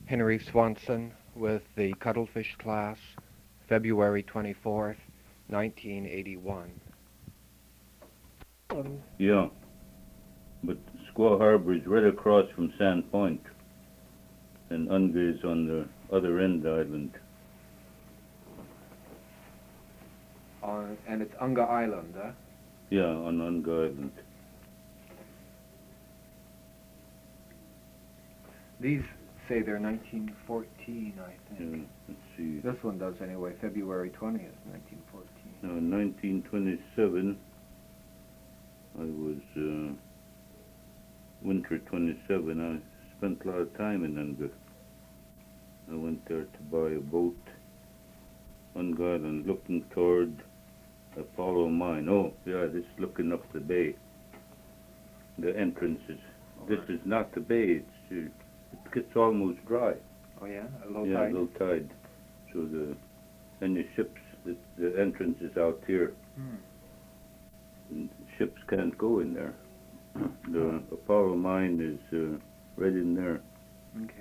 Henry Swanson with the Cuttlefish class, February 24th, 1981. Yeah, but Squaw Harbor is right across from Sand Point, and Unga is on the other end of the island. And it's Unga Island, huh? Yeah, on Unga Island. These say they're 1914, I think. Yeah, let's see. This one does anyway, February 20th, 1914. Now, in 1927, I was winter 27. I spent a lot of time in Unga. I went there to buy a boat, Unga Island, looking toward Apollo Mine. Oh, yeah, this is looking up the bay. The entrance is. This is not the bay. It gets almost dry. Oh yeah, a low Yeah, tide. low tide. So the ships, the entrance is out here. And ships can't go in there. The Apollo Mine is right in there. Okay.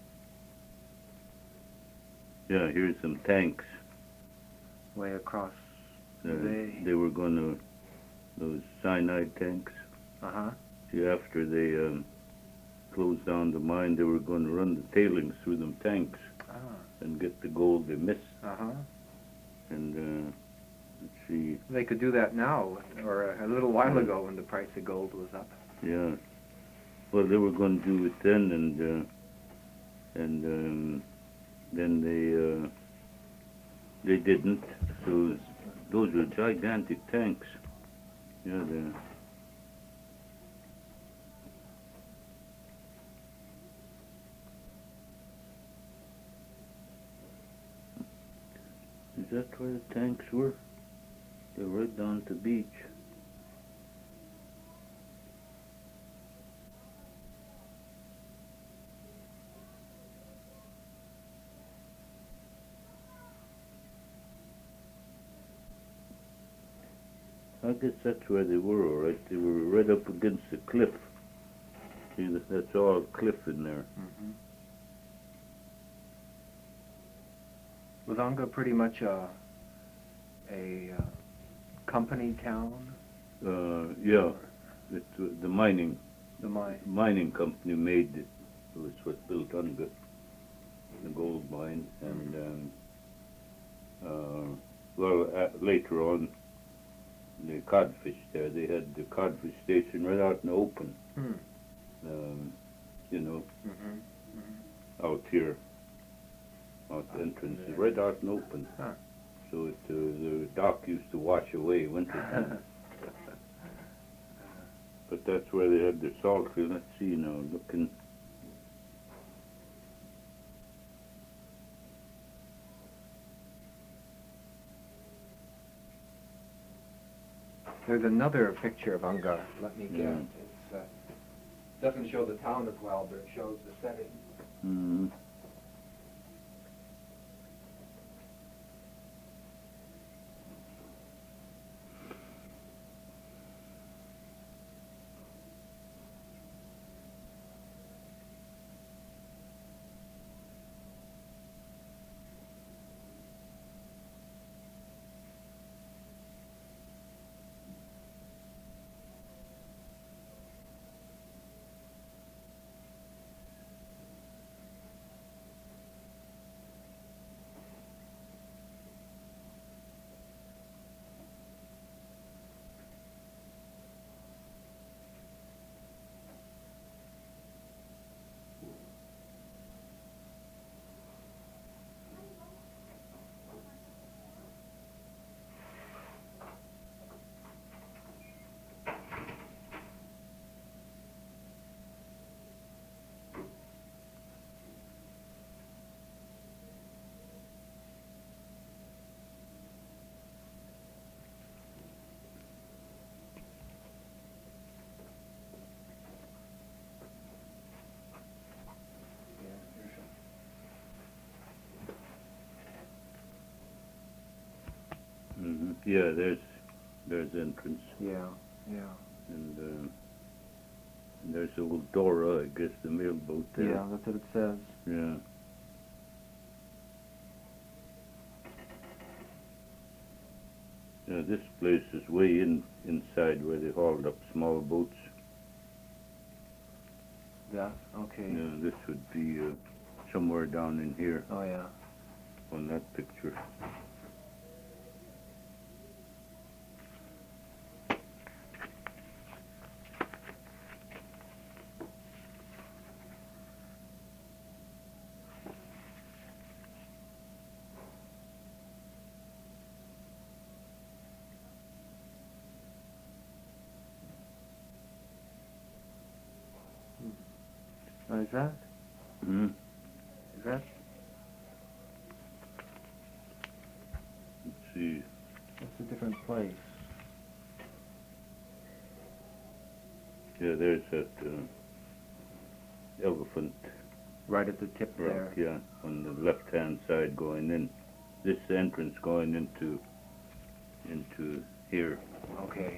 Yeah, here's some tanks. Way across the bay. They were going to, those cyanide tanks. Uh-huh. See, after they closed down the mine, they were going to run the tailings through them tanks and get the gold they missed. Uh-huh. And let's see. They could do that now, or a little while ago when the price of gold was up. Yeah. Well, they were going to do it then, and then they didn't. So those were gigantic tanks. Yeah, is that where the tanks were? They're right down to the beach. I guess that's where they were, all right. They were right up against the cliff. See, that's all cliff in there. Mm-hmm. Was Unga pretty much a company town? Yeah, the mining. The mine. Mining company made it. It was what built Unga, the gold mine, and later on, the codfish there. They had the codfish station right out in the open. You know, out here, out the entrance, right out in the open. Huh. So the dock used to wash away wintertime. But that's where they had their salt field. Let's see now, looking. There's another picture of Unga. Let me get. Yeah. It doesn't show the town as well, but it shows the setting. Mm-hmm. Mm-hmm. Yeah, there's entrance. Yeah, yeah. And there's old Dora, I guess, the mailboat there. Yeah, that's what it says. Yeah. Yeah, this place is way inside where they hauled up small boats. Yeah, okay. Yeah, this would be somewhere down in here Oh, yeah. on that picture. Is that? Hmm. Is that? Let's see. That's a different place. Yeah, there's that elephant Right at the tip rock, there. yeah, on the left-hand side going in. This entrance going into here, Okay.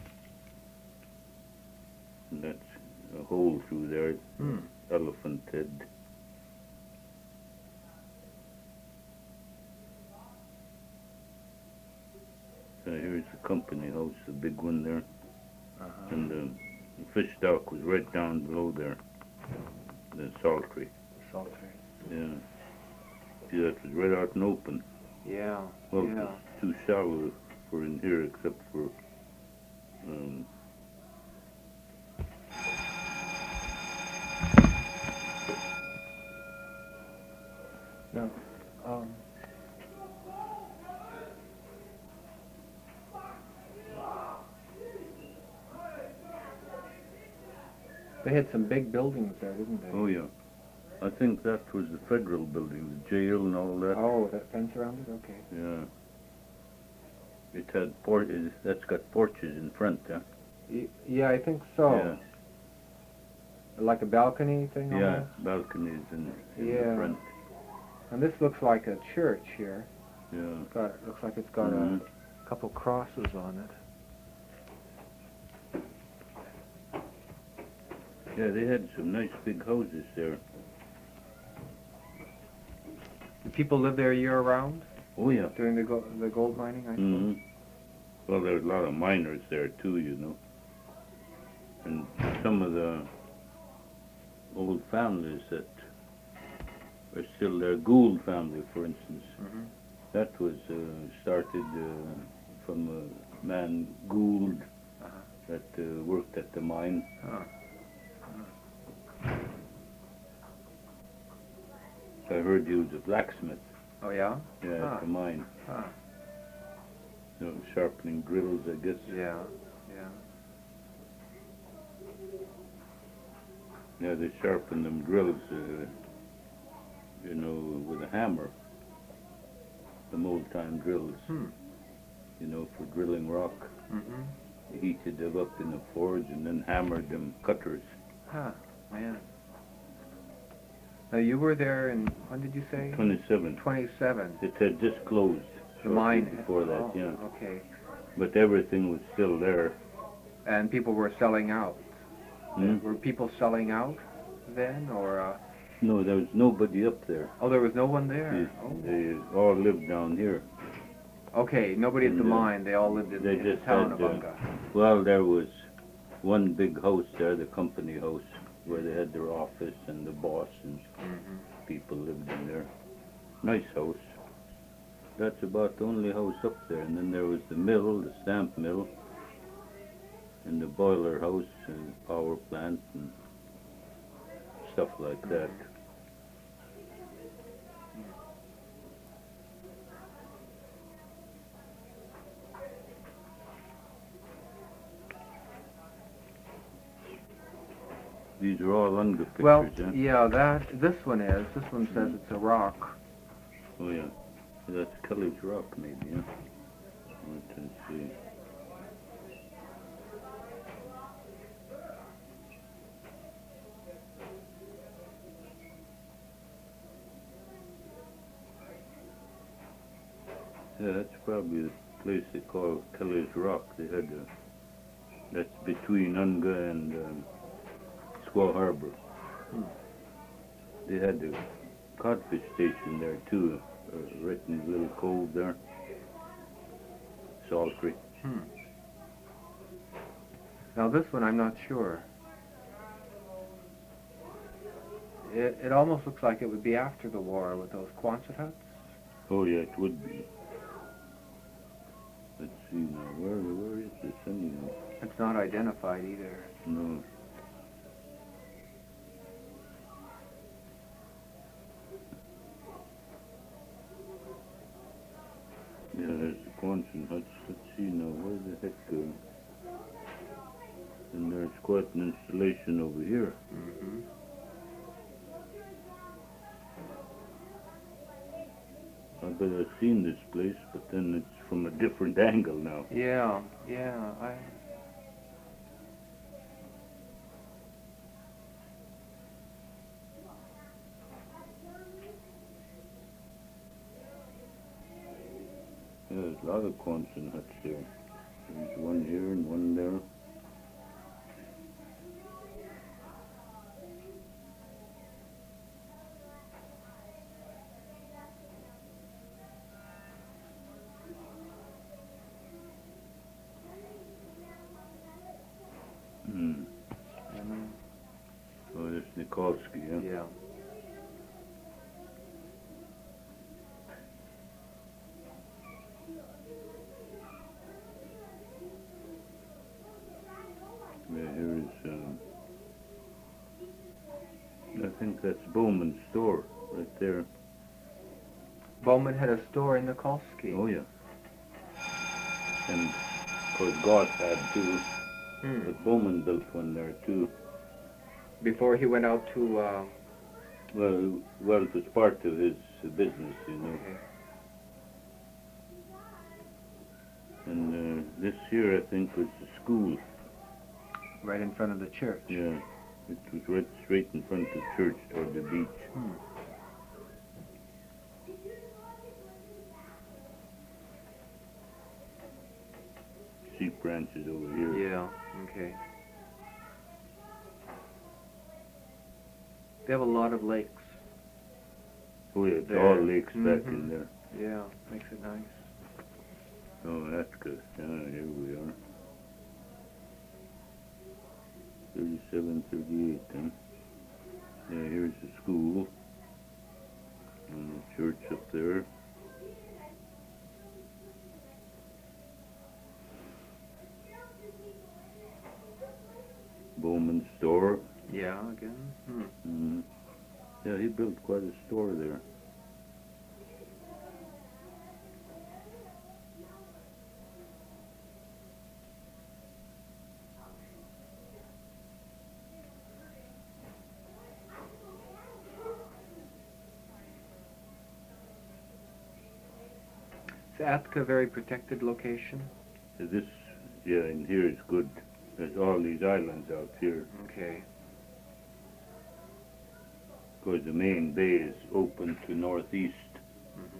and that's a hole through there, Hmm. elephant head. Here's the company house, the big one there, Uh-huh. and the fish dock was right down below there, the sultry. Sultry. Yeah. See, that was right out and open. Yeah. Well, yeah. it's too shallow for in here, except for No. They had some big buildings there, didn't they? oh yeah. I think that was the federal building, the jail and all that. Oh, that fence around it? Okay. Yeah. It had that's got porches in front, yeah? Yeah, I think so. Yeah. Like a balcony thing Yeah, almost? balconies in Yeah. the front. And this looks like a church here. Yeah. Looks like it's got Mhm. a couple crosses on it. Yeah, they had some nice big houses there. Do people live there year round Oh yeah. during the gold mining, I suppose? Hmm. Well, there's a lot of miners there too, you know. And some of the old families that are still there, Gould family, for instance, Mm-hmm. that was started from a man, Gould, Uh-huh. that worked at the mine. Huh. I heard he was a blacksmith, Oh, yeah? yeah, Huh. at the mine. Huh. You know, sharpening drills, I guess. Yeah, yeah. Yeah, they sharpen them drills, you know, with a hammer. Them old-time drills, Hmm. you know, for drilling rock. Mm-hmm. They heated them up in a forge and then hammered them cutters. Huh, man. Now, you were there in, when did you say? 27. 27. It had just closed. The shortly mine. before that, Oh, yeah. okay. But everything was still there. And people were selling out. Hmm? Were people selling out then, or? No, there was nobody up there. Oh, there was no one there. They all lived down here. Okay, nobody at the And, mine. They all lived in they the just town had, of Unga. Well, there was one big house there, the company house, where they had their office and the boss and Mm-hmm. people lived in there. Nice house. That's about the only house up there. And then there was the mill, the stamp mill, and the boiler house and power plant and stuff like that. These are all Unga pictures, Well, yeah? yeah, this one is. This one says it's a rock. Oh yeah. That's Kelly's Rock maybe, yeah? Let's see. Yeah, that's probably the place they call Kelly's Rock. They had that's between Unga and Squaw Harbor. Hmm. They had the codfish station there too, right in the little cove there. sultry. Hmm. Now this one, I'm not sure. It almost looks like it would be after the war with those Quonset huts. Oh yeah, it would be. Let's see now, where is this anyhow? It's not identified either. No. Yeah, there's the Quonset huts. Let's see now, where the heck and there's quite an installation over here. Mm-hmm. I bet I've seen this place, but then it's from a different angle now. Yeah. Yeah, there's a lot of Quonset huts there. There's one here and one there. Hmm. Oh, that's Nikolsky, yeah? Yeah. Yeah, here is, I think that's Bowman's store, right there. Bowman had a store in Nikolsky. Oh, yeah. And, of course, Goss had too, Hmm. but Bowman built one there too. Before he went out to, Well, it was part of his business, you know. okay. And this here, I think, was the school. Right in front of the church. Yeah, it was right straight in front of the church or the beach. Hmm. Sheep ranches over here. Yeah, okay. They have a lot of lakes. Oh yeah, it's There. all lakes back Mhm. in there. Yeah, makes it nice. Oh, that's good. Yeah, here we are. 37, 38, then. Yeah, here's the school. And the church up there. Bowman's store. Yeah, again. Hmm. Mm-hmm. Yeah, he built quite a store there. Is Atka a very protected location? This, yeah, and here is good. There's all these islands out here. Okay. Because the main bay is open to northeast. Mm-hmm.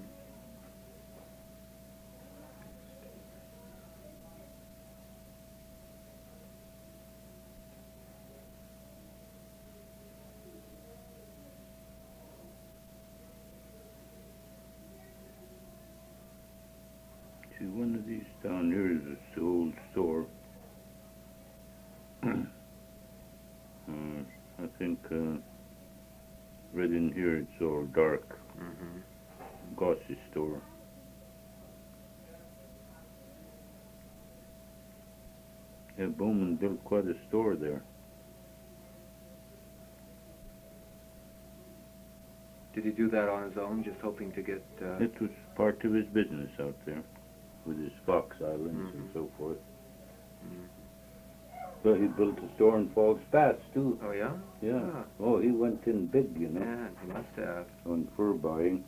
See, one of these down here is this old store. I think right in here it's all dark. Mm-hmm. Goss's store. Yeah, Bowman built quite a store there. Did he do that on his own, just hoping to get... It was part of his business out there, with his Fox Islands and Mhm. so forth. Mhm. Well, he built a store in Falls Pass too. Oh, yeah? Yeah. Ah. Oh, he went in big, you know, Man, he must have. on fur buying.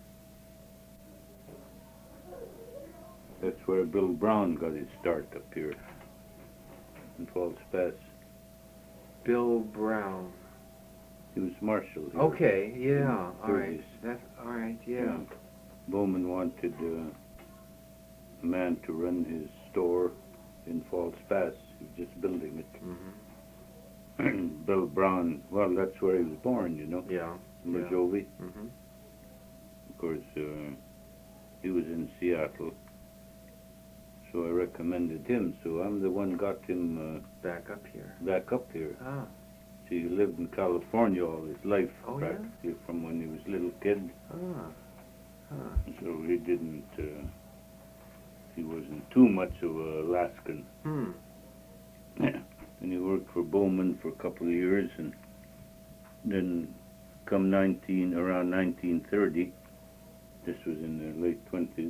That's where Bill Brown got his start up here, in Falls Pass. Bill Brown. He was marshal here. Okay, yeah, all right. 30s. That's all right, yeah. Bowman wanted a man to run his store in Falls Pass. He was just building it. Mm-hmm. Bill Brown, well, that's where he was born, you know, Yeah. in Yeah. Mojovi. Mm-hmm. Of course, he was in Seattle. So recommended him, so I'm the one got him Back up here. back up here. Ah. See, he lived in California all his life, Oh, yeah? practically from when he was a little kid. Ah. Huh. So he didn't. He wasn't too much of a Alaskan. Hmm. And he worked for Bowman for a couple of years, and then come around 1930, this was in the late 20s,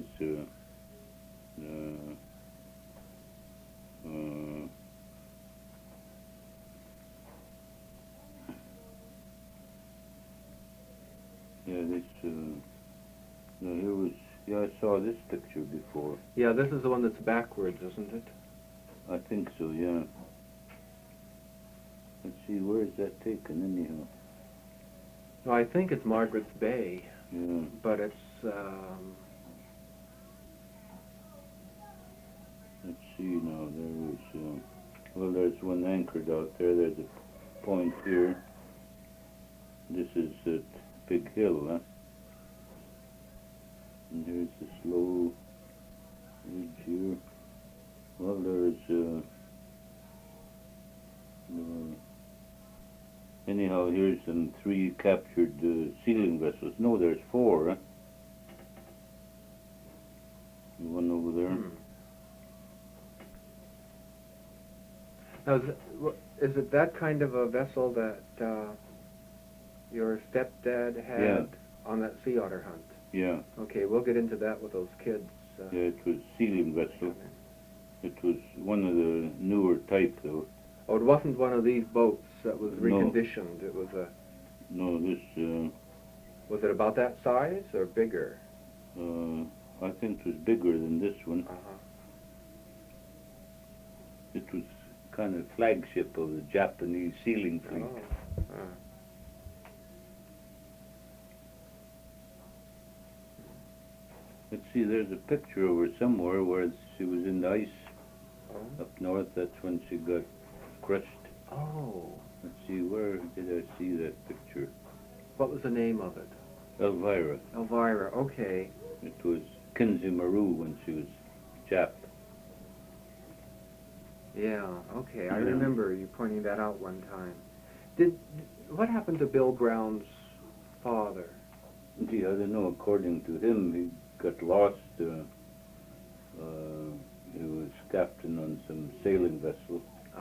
yeah, this, no, here was, yeah, I saw this picture before. Yeah, this is the one that's backwards, isn't it? I think so, yeah. Let's see, where is that taken anyhow? No, I think it's Margaret's Bay, Yeah. but it's, Let's see now, there was, well, there's one anchored out there. There's a point here. This is at Big Hill, huh? And here's this low ridge here. Well, there's, anyhow, here's some 3 captured sealing vessels. No, there's 4, huh? The one over there. hmm. Now, is it that kind of a vessel that your stepdad had Yeah. on that sea otter hunt? Yeah, Okay, we'll get into that with those kids. yeah, it was sealing vessel. It was one of the newer type, though. Oh, it wasn't one of these boats that was No. reconditioned. It was a. No, this, Was it about that size or bigger? I think it was bigger than this one. Uh-huh. It was kind of flagship of the Japanese sealing fleet. Oh. Let's see, there's a picture of her somewhere where she was in the ice Oh. up north. That's when she got crushed. Oh. Let's see, where did I see that picture? What was the name of it? Elvira. Elvira. Okay. It was Kinsey Maru when she was Jap. Yeah. Okay. I Yeah. remember you pointing that out one time. What happened to Bill Brown's father? Gee, I don't know. According to him, he got lost. He was captain on some sailing vessel. Uh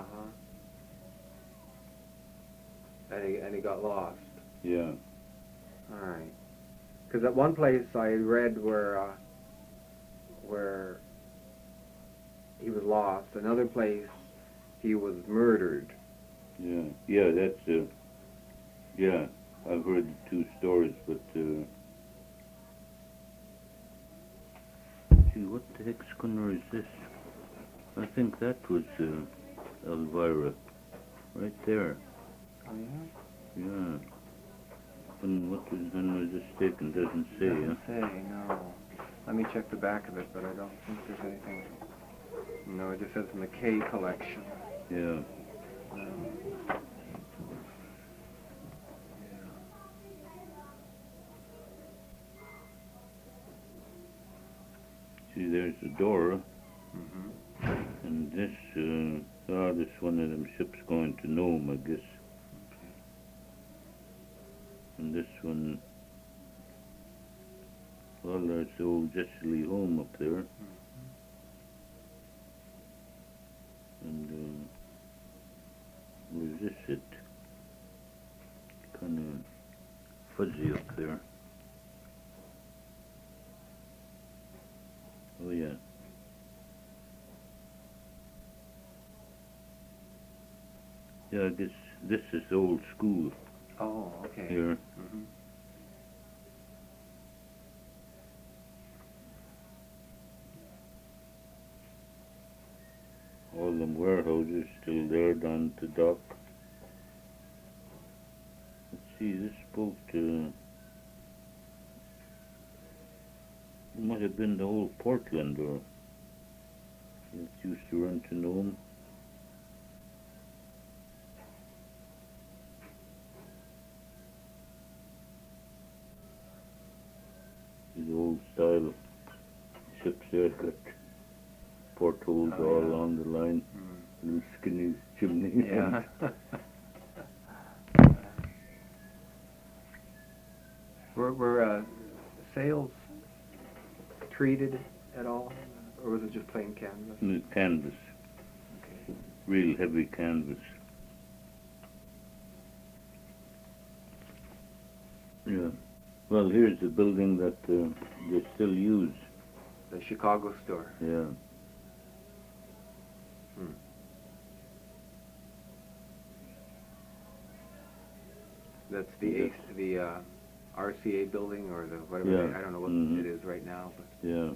huh. And he got lost. Yeah. All right. Because at one place I read where he was lost. Another place he was murdered. Yeah. Yeah. That's. Yeah. I've heard the 2 stories, but. Gee, what the heck schooner is this? I think that was Elvira, right there. Oh yeah. Yeah. And when was this taken? Doesn't say, huh? Doesn't say, no. Let me check the back of it, but I don't think there's anything. No, it just says McKay collection. Yeah. See, there's the door, Mm-hmm. and this, this one of them ships going to Nome, I guess. And this one, well, there's the old Jesse Lee home up there. And, where's this it? Kind of fuzzy up there. Oh, yeah. Yeah, I guess this is the old school Oh, okay. here. Mm-hmm. All them warehouses still there down at the dock. Let's see, this boat, might have been the whole Portland, or it used to run to Nome. The old style ships there got portholes Oh, all yeah. along the line. Mm. Little skinny chimney. Yeah. Were sails treated at all, or was it just plain canvas? And the canvas, Okay. real heavy canvas. Yeah. Well, here's the building that they still use. The Chicago store. Yeah. Hmm. That's the Yes. RCA building, or the whatever. Yeah. I don't know what Mhm. it is right now, but Yeah.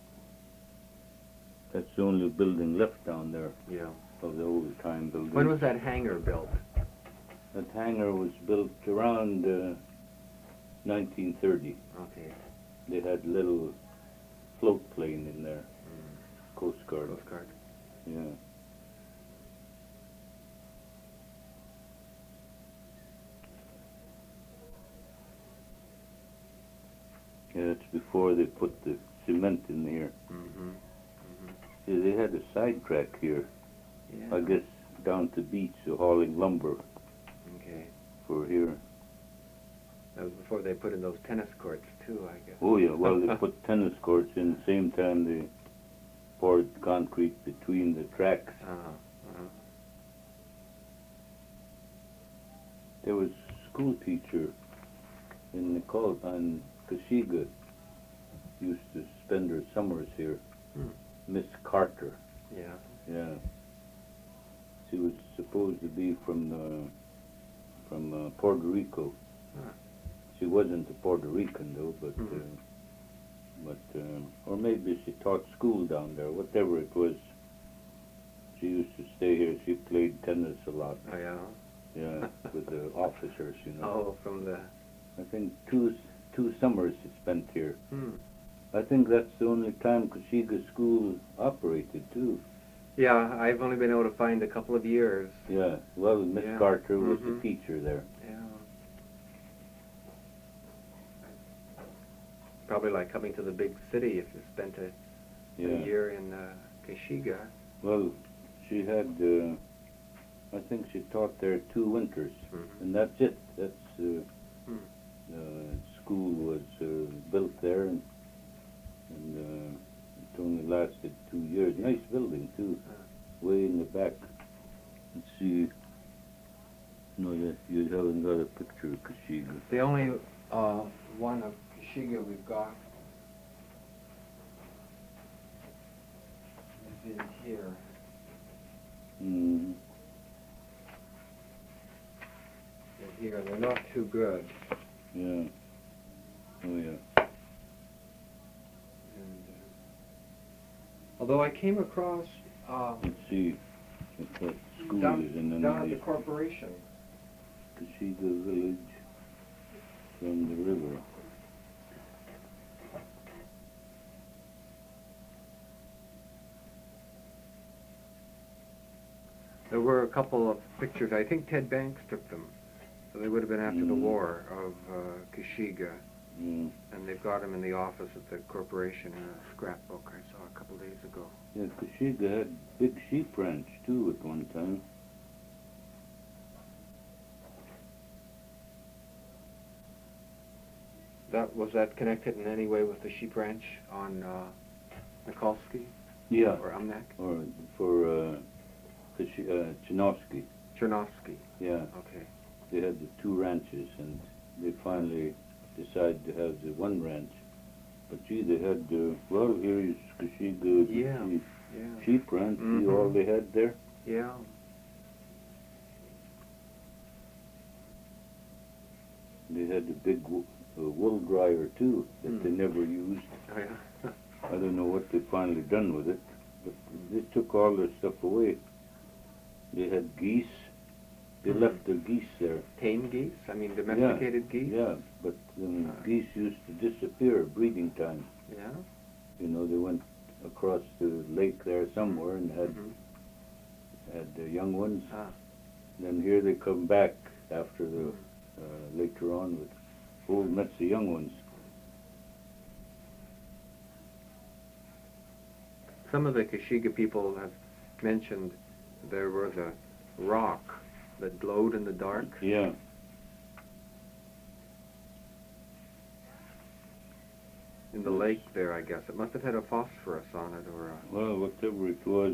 That's the only building left down there yeah. of the old time building. When was that hangar built? That hangar was built around 1930. Okay. They had little float plane in there, Mm. Coast Guard. Coast Guard. Yeah. Yeah, it's before they put the cement in here. Mm-hmm. See, they had a side track here, Yeah. I guess down to beach, so hauling lumber Okay. for here. That was before they put in those tennis courts too, I guess. Oh yeah, well they put tennis courts in the same time they poured concrete between the tracks. Uh-huh. There was a school teacher in Nicole and Kashiga used to spend her summers here. Hmm. Miss Carter. Yeah. Yeah. She was supposed to be from Puerto Rico. Huh. She wasn't a Puerto Rican though, Mhm. or maybe she taught school down there. Whatever it was, she used to stay here. She played tennis a lot. Oh yeah. Yeah, with the officers, you know. Oh, from the. I think two summers she spent here. Hmm. I think that's the only time Kashiga School operated too. Yeah, I've only been able to find a couple of years. Yeah, well, Miss Yeah. Carter was Mhm. the teacher there. Yeah. Probably like coming to the big city if you spent a Yeah. year in Kashiga. Well, she had, I think she taught there 2 winters, Mhm. and that's it. That's Hmm. school was built there, and it only lasted 2 years. Nice building too, way in the back. Let's see. No, you haven't got a picture of Kashiga. The only one of Kashiga we've got is in here. Mm. They're here. They're not too good. Yeah. Oh yeah. And, although I came across Let's see if that school down is in at any the corporation. Kashiga village from the river. There were a couple of pictures. I think Ted Banks took them. So they would have been after the Mm. war of Kashiga. Mm. And they've got them in the office at the corporation in a scrapbook I saw a couple days ago. Yeah, Kashiga had big sheep ranch too at one time. Was that connected in any way with the sheep ranch on Nikolsky Yeah. or Umnak? Or for Chinovsky. Chernovsky. Yeah. Okay. They had the 2 ranches, and they finally decided to have the 1 ranch. But gee, they had well, here is Kashiga Yeah. Yeah. sheep ranch. See Mhm. all they had there. Yeah. They had a big wool dryer too that they Mm. never used. Oh yeah. I don't know what they finally done with it, but they took all their stuff away. They had geese. They Mhm. left their geese there. Tame geese? I mean domesticated geese? Yeah, but geese used to disappear at breeding time. Yeah. You know, they went across the lake there somewhere and had Mhm. the young ones. Ah. Then here they come back after the later on with whole nets of young ones. Some of the Kashiga people have mentioned there was a rock that glowed in the dark. Yeah. In the lake there, I guess. It must have had a phosphorus on it, or a... Well, whatever it was,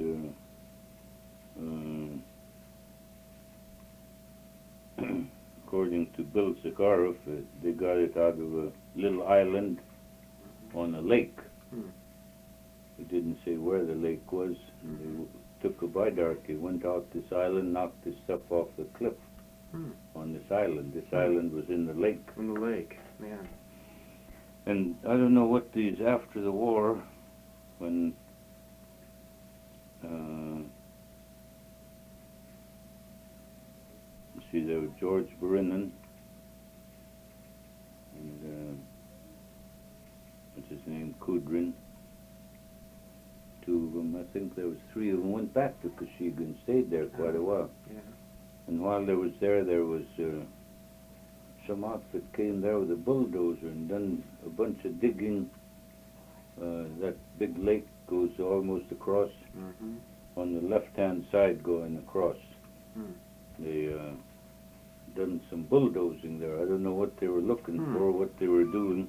according to Bill Zakharov, they got it out of a little island on a lake. It didn't say where the lake was. They took a bidarky, went out this island, knocked this stuff off the cliff on this island. This island was in the lake. In the lake, man. And I don't know what these after the war, when see, there was George Burinan and what's his name, Kudrin. Two of them, I think there was three of them, went back to Kashiga and stayed there quite a while. Yeah. And while they was there was some outfit came there with a bulldozer and done a bunch of digging. That big lake goes almost across on the left-hand side going across. They done some bulldozing there. I don't know what they were looking for, what they were doing.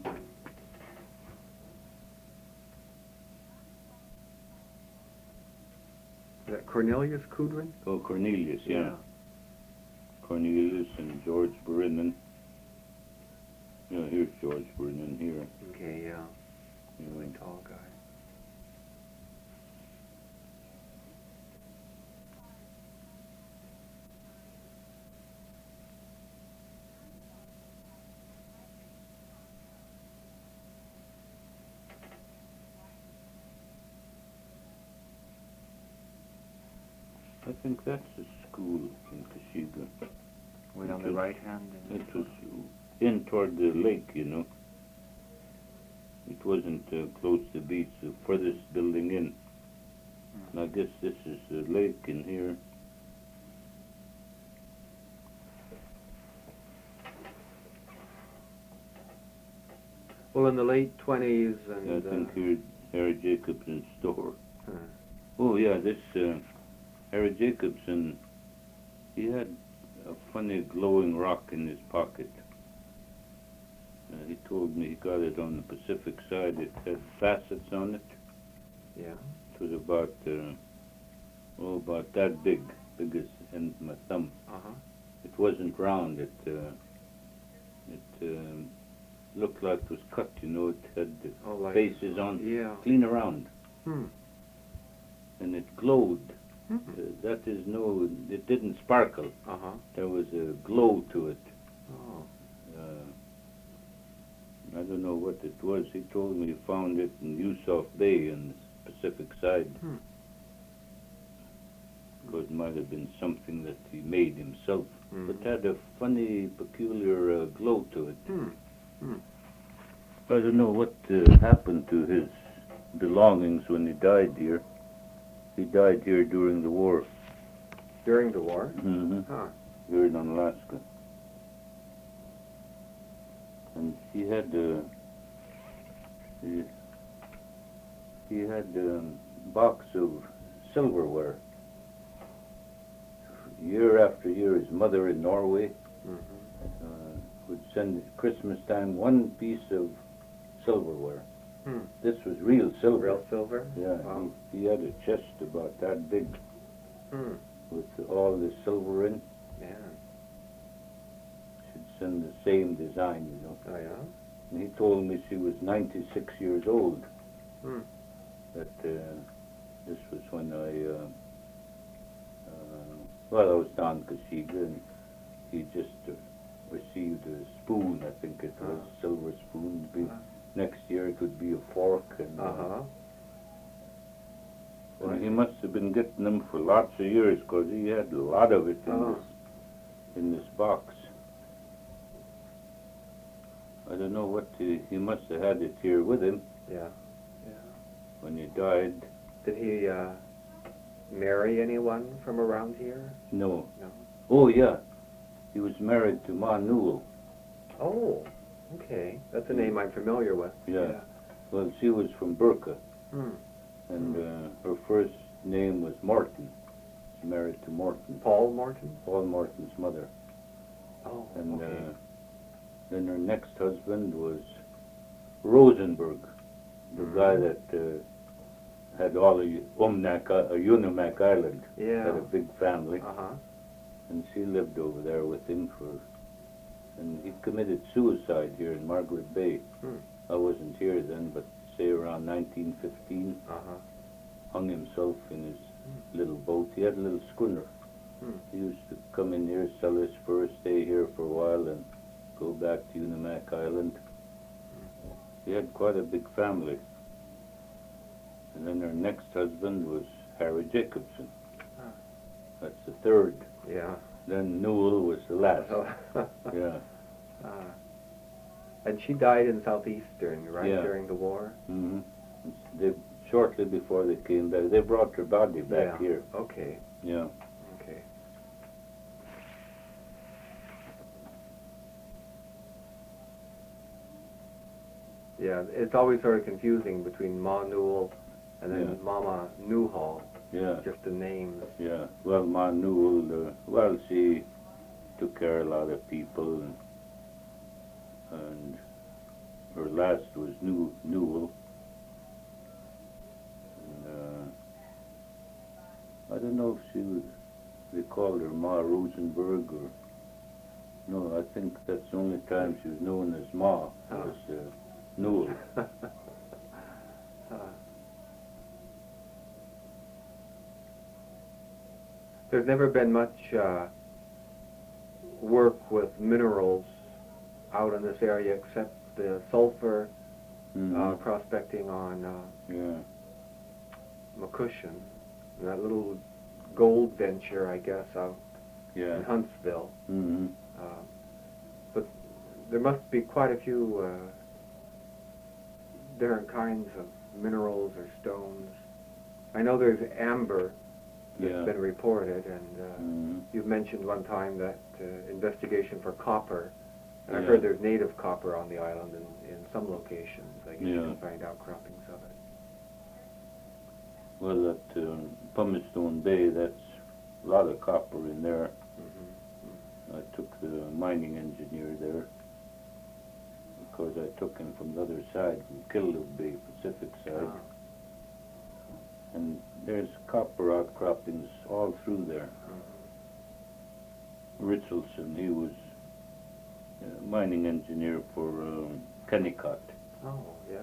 Is that Cornelius Kudrin? Oh, Cornelius, yeah. Cornelius and George Burinan. Yeah, here's George Burinan here. Okay, yeah. Really tall guy. I think that's a school in Kashiga. Way on the right hand. It was in toward the lake, you know. It wasn't close to the beach, the furthest building in. And I guess this is the lake in here. Well, in the late 20s and... I think here's Harry Jacobson's store. Huh. Oh, yeah, this Harry Jacobson, he had a funny glowing rock in his pocket. He told me he got it on the Pacific side. It had facets on it. Yeah. It was about, about that big as end of my thumb. It wasn't round. It looked like it was cut, you know. It had like, faces on, yeah. clean around. And it glowed. That is it didn't sparkle. There was a glow to it. Oh. I don't know what it was. He told me he found it in Yusuf Bay on the Pacific side. It might have been something that he made himself. But had a funny, peculiar glow to it. I don't know what happened to his belongings when he died here. He died here during the war. During the war? Here in Alaska. And he had a box of silverware. Year after year, his mother in Norway would send at Christmas time one piece of silverware. This was real silver. Real silver? Yeah, wow. He had a chest about that big with all the silver in. Yeah. Should send the same design, you know. Oh, yeah? And he told me she was 96 years old. That this was when I was down Kashiga, and he just received a spoon, I think it was, silver spoon. Next year it would be a fork. And, and he must have been getting them for lots of years, because he had a lot of it in this box. I don't know what he must have had it here with him. Yeah. When he died. Did he marry anyone from around here? No. No. Oh, yeah. He was married to Ma Newell. Oh, okay. That's a name I'm familiar with. Yeah. Well, she was from Burka. And her first name was Morton. She married to Morton. Paul Morton? Paul Morton's mother. Oh, And okay. then her next husband was Rosenberg, the guy that had all of Unimac Island. Yeah. Had a big family. Uh-huh. And she lived over there with him and he committed suicide here in Margaret Bay. I wasn't here then, but say around 1915, Uh-huh. hung himself in his little boat. He had a little schooner. He used to come in here, sell his fur, stay here for a while, and go back to Unimac Island. He had quite a big family. And then her next husband was Harry Jacobson. That's the third. Yeah. Then Newell was the last. Oh. Yeah. And she died in Southeastern, right, Yeah. during the war? Mm-hmm. Shortly before they came back, they brought her body back here. Okay. Yeah. Okay. Yeah, it's always sort of confusing between Ma Newell and then Yeah. Mama Newhall. Yeah. Just the names. Yeah. Well, Ma Newell, she took care of a lot of people, and her last was Newell. And I don't know if they called her Ma Rosenberg or. No, I think that's the only time she was known as Ma, was Newell. There's never been much work with minerals out in this area except the sulfur prospecting on Yeah. McCushion, that little gold venture, I guess, out Yeah. in Huntsville. Mm-hmm. But there must be quite a few different kinds of minerals or stones. I know there's amber that's Yeah. been reported, and you've mentioned one time that investigation for copper. And I've Yeah. heard there's native copper on the island in some locations. I guess you Yeah. can find outcroppings of it. Well, that Pumicestone Bay, that's a lot of copper in there. I took the mining engineer there because I took him from the other side, from Killaloe Bay, Pacific side. And there's copper outcroppings all through there. Richardson, he was a mining engineer for Kennecott. Oh, yeah.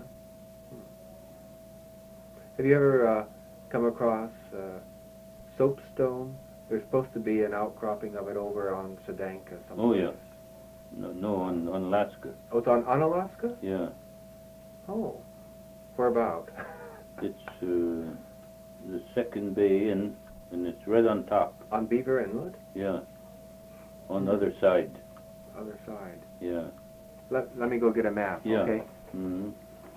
Have you ever come across soapstone? There's supposed to be an outcropping of it over on Sedanka someplace. Oh, yeah. No, on Alaska. Oh, it's on Unalaska? Yeah. Oh, where about? It's the second bay in, and it's right on top. On Beaver Inlet? Yeah. On the other side. Other side. Yeah. Let me go get a map, Yeah. okay? Mm-hmm.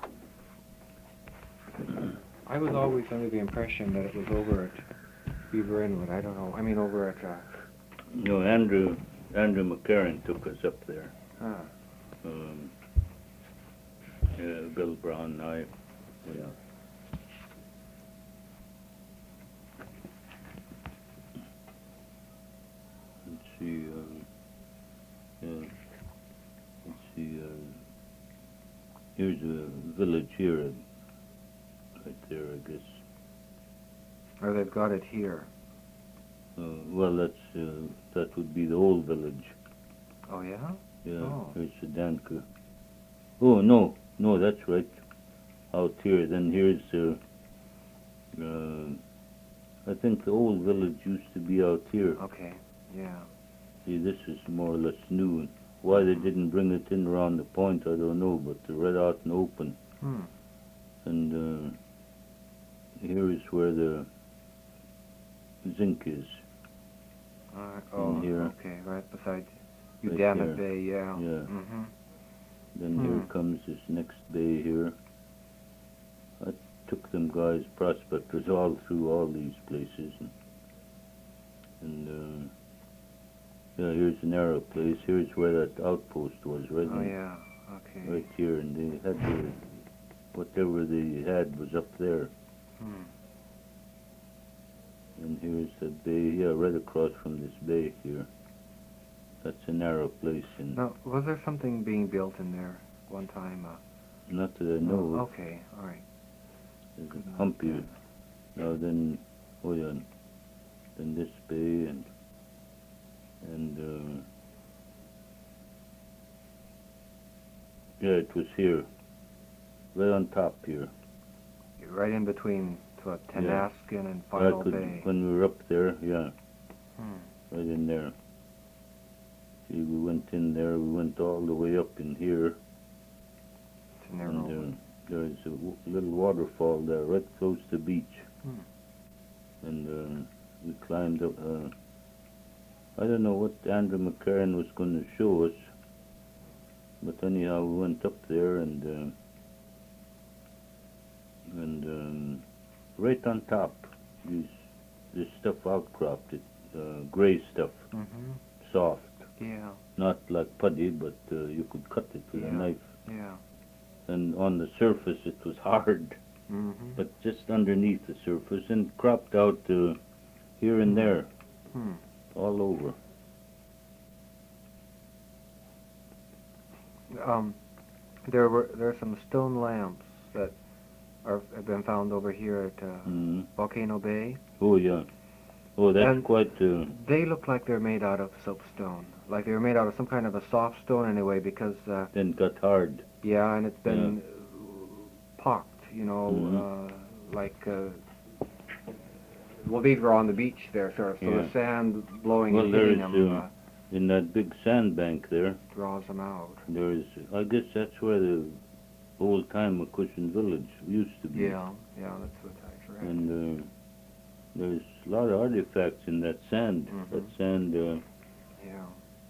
I was always under the impression that it was over at Beaver Inlet. I don't know. I mean, over at... No, Andrew McCarran took us up there. Ah. Bill Brown and I. Yeah. Let's see. Let's see. Here's a village here, right there, I guess. Or they've got it here. Well, that would be the old village. Oh, yeah? Yeah. Oh. Here's Sedanka. Oh no, that's right. Out here. Then here's I think the old village used to be out here. Okay, yeah. See, this is more or less new. Why they didn't bring it in around the point, I don't know, but they're right out and open. And here is where the zinc is. Oh, here. okay, right beside Right Udamat there. Bay, yeah. Yeah. Mm-hmm. Then here comes this next bay here. I took them guys, prospectors, all through all these places. And yeah, here's a narrow place. Here's where that outpost was, right? Oh, yeah, okay. Right here, and they had whatever they had was up there. Hmm. And here's the bay, yeah, right across from this bay here. That's a narrow place, and Now, was there something being built in there one time? not that I know of. Okay, all right. There's Couldn't a hump here. understand. Now then, oh yeah, then this bay and yeah, it was here, right on top here. Right in between Tenascan and I Final could, Bay. when we were up there, yeah, Hmm. right in there. See, we went in there, we went all the way up in here, It's a narrow and one. there's a little waterfall there, right close to the beach. Hmm. And we climbed up. I don't know what Andrew McCarran was going to show us, but anyhow, we went up there and right on top, this stuff outcropped, gray stuff, Mm-hmm. soft, Yeah, not like putty, but you could cut it with a knife. yeah. And on the surface, it was hard, Mm-hmm. but just underneath the surface, and cropped out here and there, Hmm. all over. There are some stone lamps that have been found over here at Mm. Volcano Bay. Oh yeah. Oh, that's And quite. They look like they're made out of soapstone, like they were made out of some kind of a soft stone anyway, because Then got hard. yeah, and it's been pocked, Mhm. like well, these were on the beach there, sort of, so Yeah. the sand blowing Well, and hitting there's them in that big sandbank there. draws them out. There's. I guess that's where the old time McCushion Village used to be. Yeah, that's what I read. And there's a lot of artifacts in that sand. Mhm. That sand. Yeah.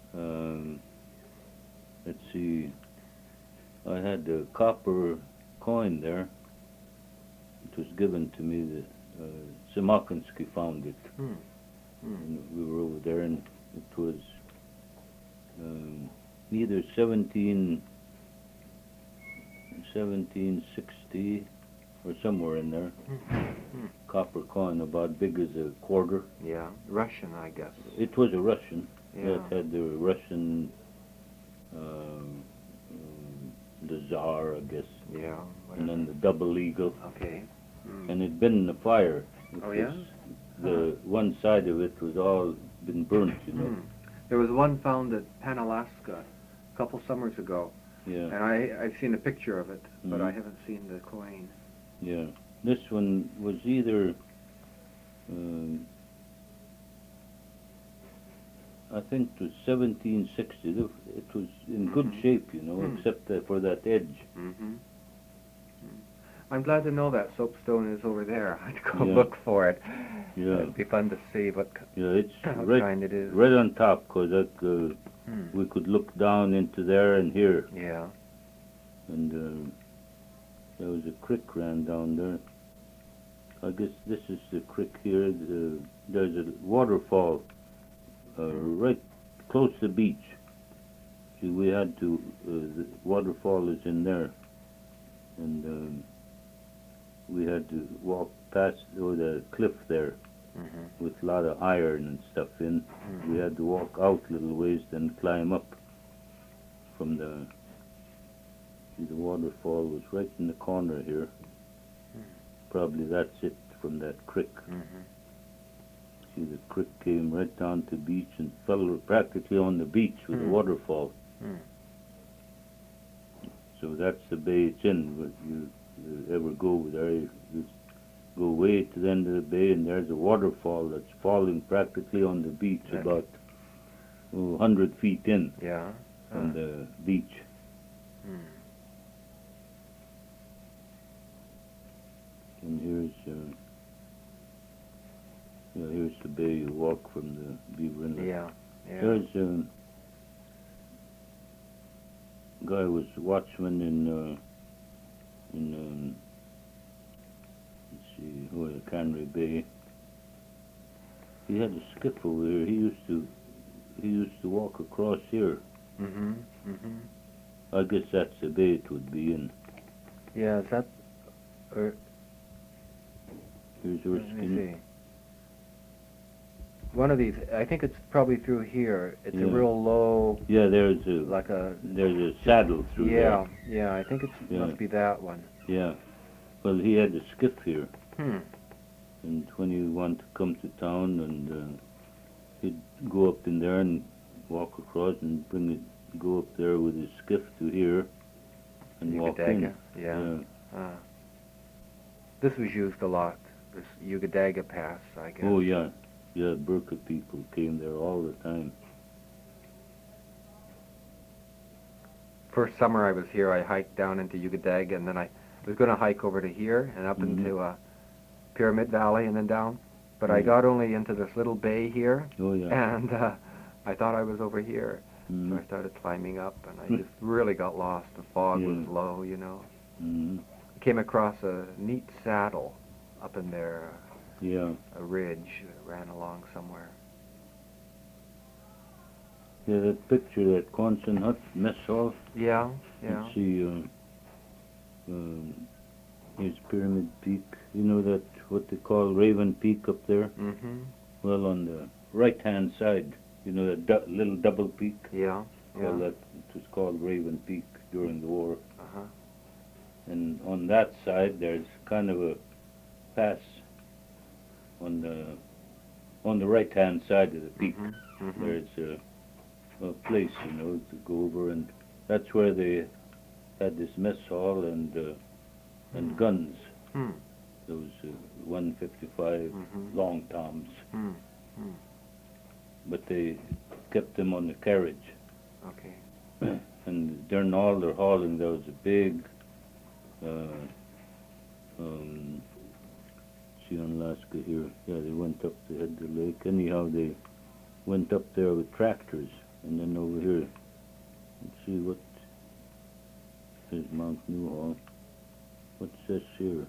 Let's see. I had a copper coin there. It was given to me. That Simokinski found it. Hmm. And we were over there, and it was either 1760 or somewhere in there. Copper coin about big as a quarter. Yeah, Russian, I guess. It was a Russian. Yeah. It had the Russian, the Tsar, I guess, Yeah. and then the double eagle, Okay. and it'd been in the fire. It Oh, yeah? was- The one side of it was all been burnt, you know. There was one found at Panalaska a couple summers ago, Yeah, and I've seen a picture of it, but I Mhm. haven't seen the coin. yeah. This one was either, I think it was 1760. It was in good Mhm. shape, you know, Hmm. except for that edge. Mm-hmm. I'm glad to know that soapstone is over there. I'd go Yeah. look for it. Yeah. It'd be fun to see what Yeah, it's what kind it is. right on top, 'cause Hmm. we could look down into there and here. Yeah. And there was a creek ran down there. I guess this is the creek here. There's a waterfall right close to the beach. See, we had to, the waterfall is in there. And we had to walk past the cliff there Mm-hmm. with a lot of iron and stuff in. Mm-hmm. We had to walk out a little ways, then climb up from the. See, the waterfall was right in the corner here. Probably that's it from that creek. Mm-hmm. See, the creek came right down to the beach and fell practically on the beach with the waterfall. Hmm. So that's the bay it's in. But you ever go over there, you go way to the end of the bay, and there's a waterfall that's falling practically on the beach, Yeah. about 100 feet in Yeah. from the beach. Hmm. And here's the bay you walk from the Beaver Inlet. Yeah. Yeah. There's a guy was watchman in let's see, Canary Bay. He had a skiff over here. He used to walk across here. Mm-hmm. Mm-hmm. I guess that's the bay it would be in. Yeah. Is that? Here's Let me Erskine. see. One of these, I think it's probably through here. It's a Yeah. real low, Yeah, there's a like a, saddle through yeah, yeah, I think it Yeah. must be that one. there. Yeah. Well, he had a skiff here, Hmm. and when he wanted to come to town, and he'd go up in there and walk across and go up there with his skiff to here, and walk in. Yugadaga, yeah. This was used a lot, this Yugadaga Pass, I guess. Oh yeah, yeah. Burka people came there all the time. First summer I was here, I hiked down into Yugadaga, and then I was going to hike over to here and up Mhm. into Pyramid Valley and then down. But I Mm. got only into this little bay here, Oh yeah. and I thought I was over here. So Mm. I started climbing up, and I just really got lost. The fog was Yeah. low, you know. Mm. I came across a neat saddle up in there, Yeah. a ridge that ran along somewhere. Yeah, that picture, that Quonset hut, mess hall. Yeah, You yeah. see, here's Pyramid Peak. You know that what they call Raven Peak up there? Mm-hmm. Well, on the right-hand side, you know that little double peak. Yeah, Well, yeah. that it was called Raven Peak during the war. Uh-huh. And on that side, there's kind of a pass on the right-hand side of the peak. Mm-hmm. Mm-hmm. There's a place, you know, to go over, and that's where they had this mess hall and guns. Hmm. Those 155 Mhm. long toms, Hmm. Hmm. but they kept them on the carriage. Okay. And during all their hauling, there was a big, um, see on Alaska here, yeah, they went up to head the lake. Anyhow, they went up there with tractors, and then over here, let's see what, here's Mount Newhall. What's this here?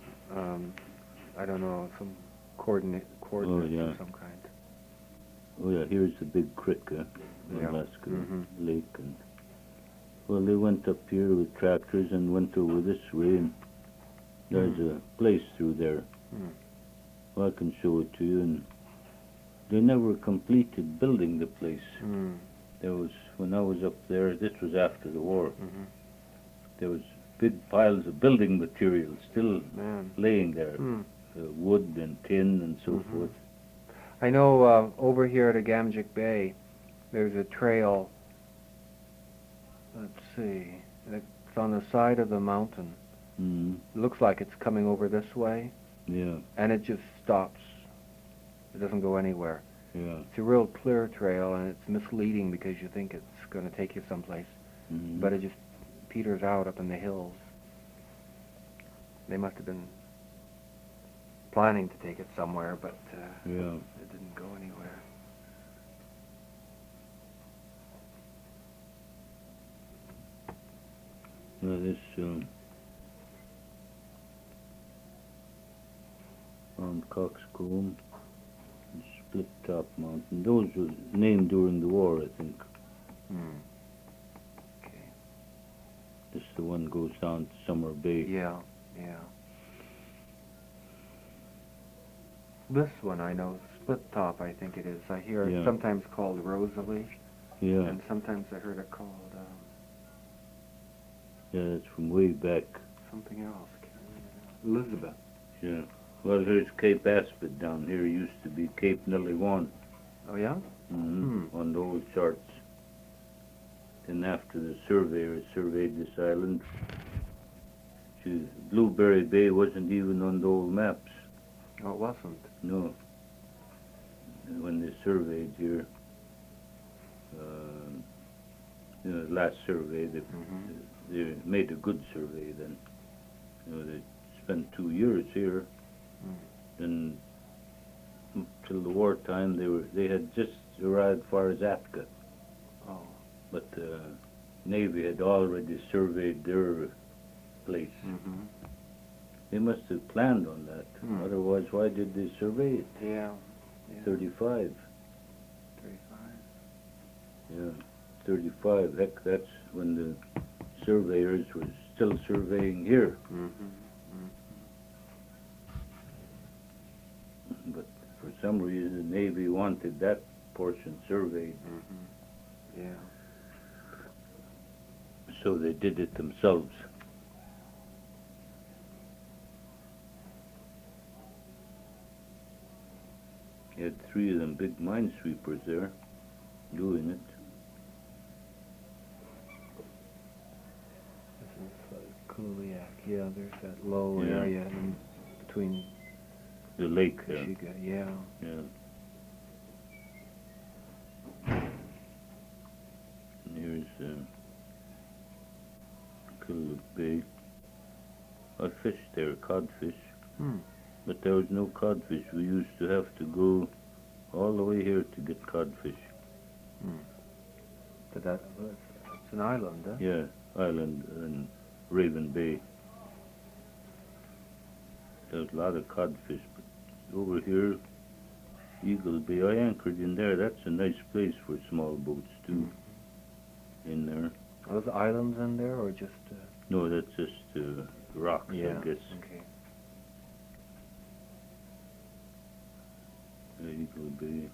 I don't know, some coordinates yeah. of some kind. Oh yeah, here's the big creek, Yeah. Alaska Mhm. Lake, and well, they went up here with tractors and went over this way, and there's a place through there. Hmm. Well, I can show it to you, and they never completed building the place. Hmm. There was, when I was up there, this was after the war, Mhm. there was big piles of building material still Man. laying there, Hmm. wood and tin and so Mhm. forth. I know over here at Agamjic Bay, there's a trail. Let's see. It's on the side of the mountain. Mm, It looks like it's coming over this way, yeah, and it just stops. It doesn't go anywhere. yeah. It's a real clear trail, and it's misleading because you think it's going to take you someplace, Mm. but it just peters out up in the hills. They must have been planning to take it somewhere, but Yeah. it didn't go anywhere. This Mount Coxcomb, Split Top Mountain. Those were named during the war, I think. Hmm. Okay. This the one goes down to Summer Bay. Yeah, yeah. This one I know, Split Top, I think it is. I hear it Yeah. sometimes called Rosalie, Yeah, and sometimes I heard it called yeah, that's from way back. something else. Elizabeth. Yeah. Well, here's Cape Aspid down here. Used to be Cape Nelewan. Oh yeah? On the old charts. Then after the surveyors surveyed this island, Blueberry Bay wasn't even on the old maps. Oh, it wasn't. No. When they surveyed here, last survey, they made a good survey then. They spent 2 years here, and till the wartime they had just arrived far as Atka, Oh. but the Navy had already surveyed their place. Mm-hmm. They must have planned on that. Otherwise, why did they survey it? Yeah. 35. 35. Yeah, 35. Heck, that's when the surveyors were still surveying here. Mm-hmm. some reason the Navy wanted that portion surveyed, Yeah. so they did it themselves. You had 3 of them big minesweepers there doing it. This is Kuliak. Yeah, there's that low Yeah. area in between The lake there. Michigan. Yeah. Yeah. And here's Kuliak Bay. I fished there, codfish, Hmm. but there was no codfish. We used to have to go all the way here to get codfish. But it's an island, huh? Yeah, island in Raven Bay. There's a lot of codfish, but over here, Eagle Bay, I anchored in there. That's a nice place for small boats too, in there. Are those islands in there, or just? No, that's just rocks, I guess. Okay. Eagle Bay,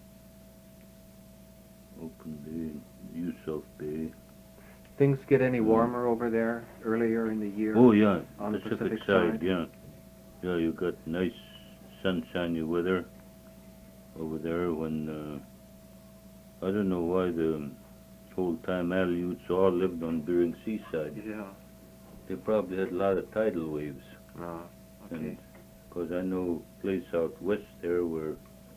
Open Bay, Yusuf Bay. Things get any warmer over there earlier in the year? Oh yeah, on the Pacific Pacific side, side? yeah. Yeah, you got nice sunshiny weather over there when, I don't know why the old-time Aleuts all lived on Bering Seaside. Yeah. They probably had a lot of tidal waves. Oh, okay. Because I know a place out west there where,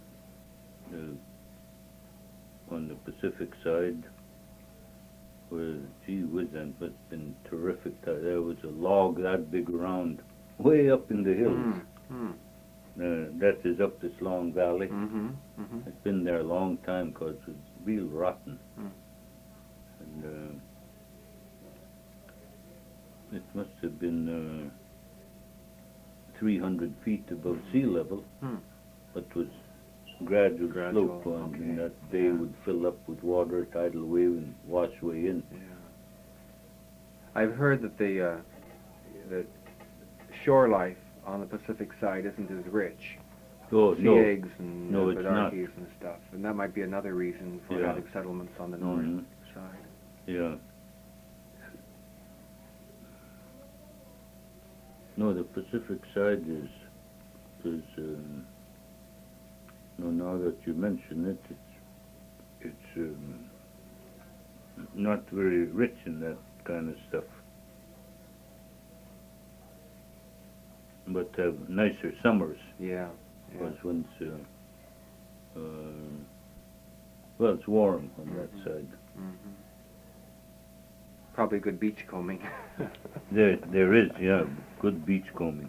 on the Pacific side, where, gee whiz, and it's been terrific. There was a log that big around, way up in the hills. That is up this long valley. It's been there a long time because it was real rotten. And it must have been 300 feet above sea level, but was gradual slope on, and that bay would fill up with water, tidal wave, and wash way in. Yeah. I've heard that the shore life on the Pacific side isn't as rich. Oh, Sea no. eggs and No, it's not. bidarkies and stuff, and that might be another reason for Yeah. having settlements on the north Mhm. side. Yeah. No, the Pacific side is no, now that you mention it, it's not very rich in that kind of stuff. But have nicer summers, Yeah. because when it's, well, it's warm on that side. Probably good beach combing. There is, yeah, good beach combing.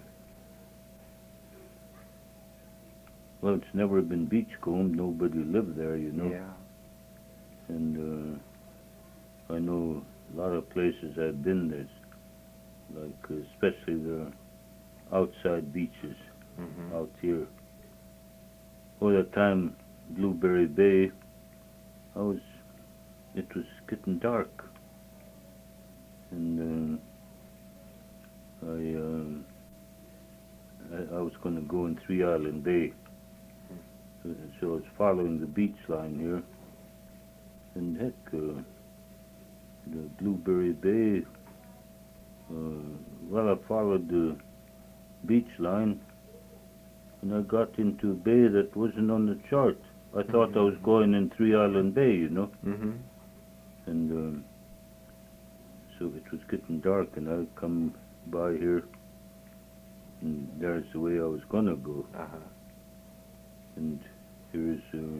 Well, it's never been beachcombed. Nobody lived there, you know. Yeah. And I know a lot of places I've been. There's like especially the outside beaches out here. Oh, that time Blueberry Bay, it was getting dark, and I was going to go in Three Island Bay. So I was following the beach line here, and heck, the Blueberry Bay, well, I followed the beach line, and I got into a bay that wasn't on the chart. I thought I was going in Three Island Bay, you know, and so it was getting dark, and I come by here, and there's the way I was going to go. And here's,